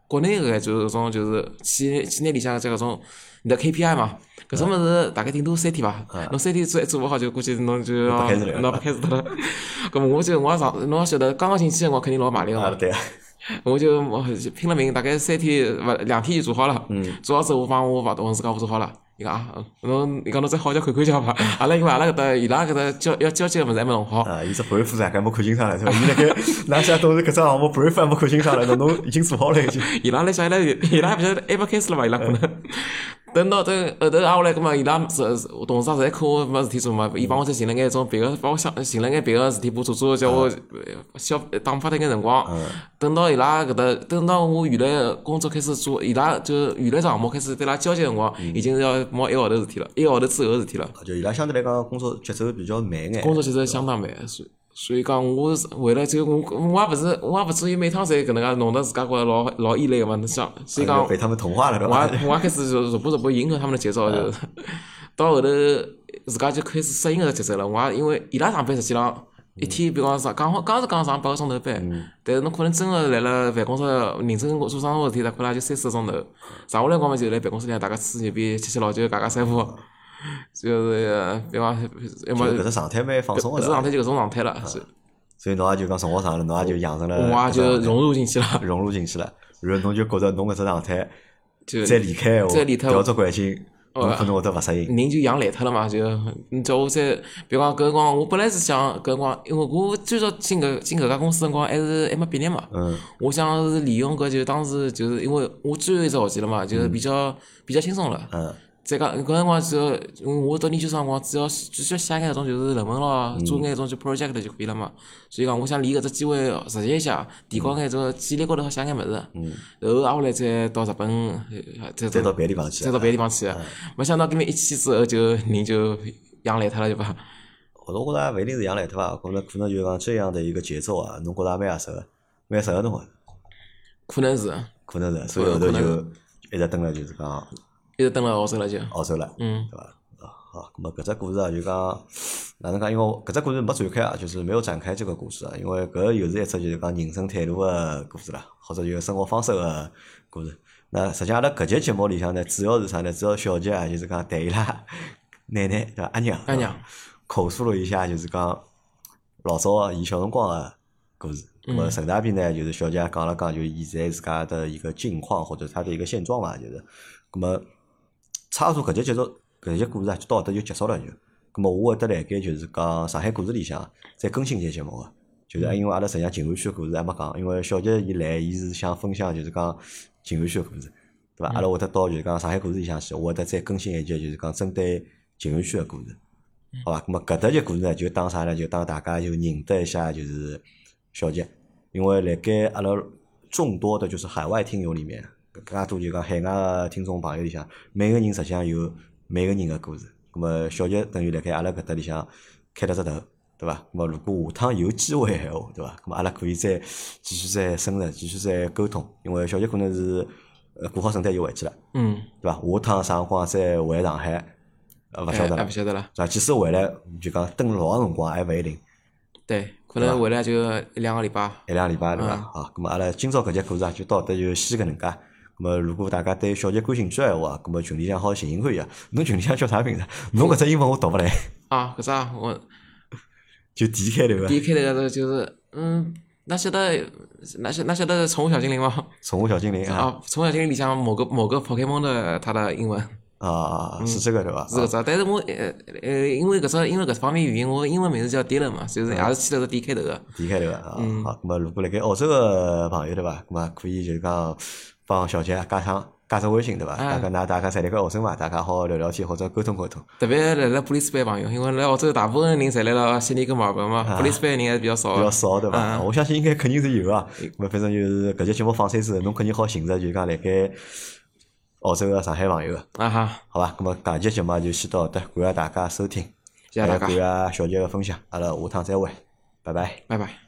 国内个就是搿种就是企业里向搿种你的 KPI 嘛，搿种物事大概顶多3天伐，侬3天做勿好就估计侬就要侬勿开始脱了。搿么我侬也晓得，刚刚进去辰光肯定老卖力个嘛。 对啊。 我就拼了命，大概3天2天就做好了。做好之后，我帮我同事讲我做好了。伊讲伊讲侬再好叫看看叫伐？阿拉因为阿拉搿搭伊拉搿搭要交接个物事还没弄好。 伊只 brief 大概没看清爽了，是伐？伊辣盖哪些都是搿只项目 brief 还没看清爽了，侬已经做好了已经。 伊拉来想伊拉还勿晓得还没开始了伐？伊拉可能。等到后头挨下来，葛末伊拉同事实在看我没事体做嘛，伊帮我再寻了眼种别个，帮我寻了眼别个事体做，叫我打发脱眼辰光。等到伊拉搿搭，等到我原来工作开始做，伊拉就原来项目开始对伊拉交接辰光，已经是要毛1个号头事体了，1个号头之后个事体了。 就伊拉相对来讲工作节奏比较慢眼。 工作节奏相当慢，所以讲我是为了这个我也勿至于每趟侪搿能介弄得自家觉着老异类个嘛，侬想，所以讲被他们同化了，对伐？我也开始逐步迎合他们的节奏，就是到后头自家就开始适应搿个节奏了。我也因为伊拉上班实际上一天，比方讲刚上8个钟头班，但是侬可能真个来了办公室认真做生活事体，大概也就3、4个钟头。剩下来辰光嘛就来办公室里大家吹牛逼、吃老酒、尬三胡。就是比方要么搿只状态蛮放松个， 搿只状态就搿种状态了。 所以侬也就讲生活上了，侬也就养成了， 我也就融入进去了， 然后侬就觉着侬搿只状态再离开闲话，调只环境，侬可能会得勿适应。 人就养烂脱了嘛，就你叫我再，比如讲搿辰光，我本来是想搿辰光，因为我最早进搿家公司辰光还没毕业嘛，我想是利用搿就当时就是因为我最后一只学期了嘛，就是比较轻松了。再讲搿辰光只要我读研究生辰光，只需要写眼搿种就是论文咯，做眼搿种就 project 就可以了嘛。所以讲，我想利搿只机会实习一下，提高眼种简历高头好写眼物事。然后挨下来再到日本， 再到别地方去。 没想到搿边一去之后就人就养烂脱了，对伐？ 我觉着也勿一定是养烂脱伐，可能就讲这样的一个节奏啊，侬觉着也蛮适合侬。 可能是， 所以后头就一直蹲了，就是讲。 一直蹲辣澳洲了就。 澳洲了，对伐？好，咁么搿只故事啊，就讲哪能讲？因为搿只故事没展开啊，就是没有展开这个故事啊，因为搿又是一只就是讲人生态度个故事啦，或者就生活方式个故事。那实际上阿拉搿节节目里向呢，主要是啥呢？主要小杰啊，就是讲对伊拉奶奶对伐？阿娘口述了一下，就是讲老早伊小辰光个故事。咁么顺带边呢，就是小杰讲了讲，就现在自家的一个境况或者他的一个现状嘛，就是。咁么差不多搿节故事啊，就到搿搭就结束了就。咁么我会得辣盖就是讲上海故事里向再更新一节目个，就是因为阿拉实际上静安区个故事还没讲，因为小杰伊来，伊是想分享就是讲静安区个故事，对伐？阿拉会得到就是讲上海故事里向去，我会得再更新一节就是讲针对静安区个故事，好伐？咁么搿搭节故事呢，就当啥呢？就当大家就认得一下就是小杰，因为辣盖阿拉众多的就是海外听友里面。更加多就讲海外个听众朋友里向，每个人实际上有每个人个故事。咁么小杰等于辣盖阿拉搿搭里向开了只头，对伐？咁么如果下趟有机会闲话，对伐？咁么阿拉可以再继续再深入，继续再沟通。因为小杰可能是过好圣诞就回去了，对伐？下趟啥辰光再回上海，勿晓得了， 勿晓得了。 是伐？即使回来就讲等老长辰光还勿一定。 对，可能回来就1、2个礼拜。 1、2礼拜对伐？好，咁么阿拉今朝搿节故事啊，就到搿就先搿能介。咁么，如果大家对小杰感兴趣闲话，咁么群里向好寻可以啊。侬群里向叫啥名字？侬搿只英文我读勿来。 搿只我就 D 开头个。 D 开头个就是哪晓得宠物小精灵吗？ 宠物小精灵啊。 宠物小精灵里向某个 Pokemon 的它的英文。 是这个对伐？ 是搿只，但是我因为搿方面原因，我英文名字叫 Dylan 嘛，就是也是起了个 D 开头个。 D 开头个好，咁么如果辣盖澳洲个朋友对伐？咁么可以就是讲。帮小杰加只微信对伐？大家侪辣盖澳洲嘛，大家好聊聊天或者沟通沟通。 特别来布里斯班朋友，因为来澳洲大部分人侪来了悉尼跟墨尔本嘛，布里斯班人还是比较少。 比较少对伐？我相信应该肯定是有啊。咁反正就是搿节节目放出之后，侬肯定好寻着就讲辣盖澳洲个上海朋友个。好吧，咁么搿节节目就先到搿搭，感谢大家收听， 谢谢大家， 感谢小杰个分享，阿拉下趟再会，拜拜。 拜拜。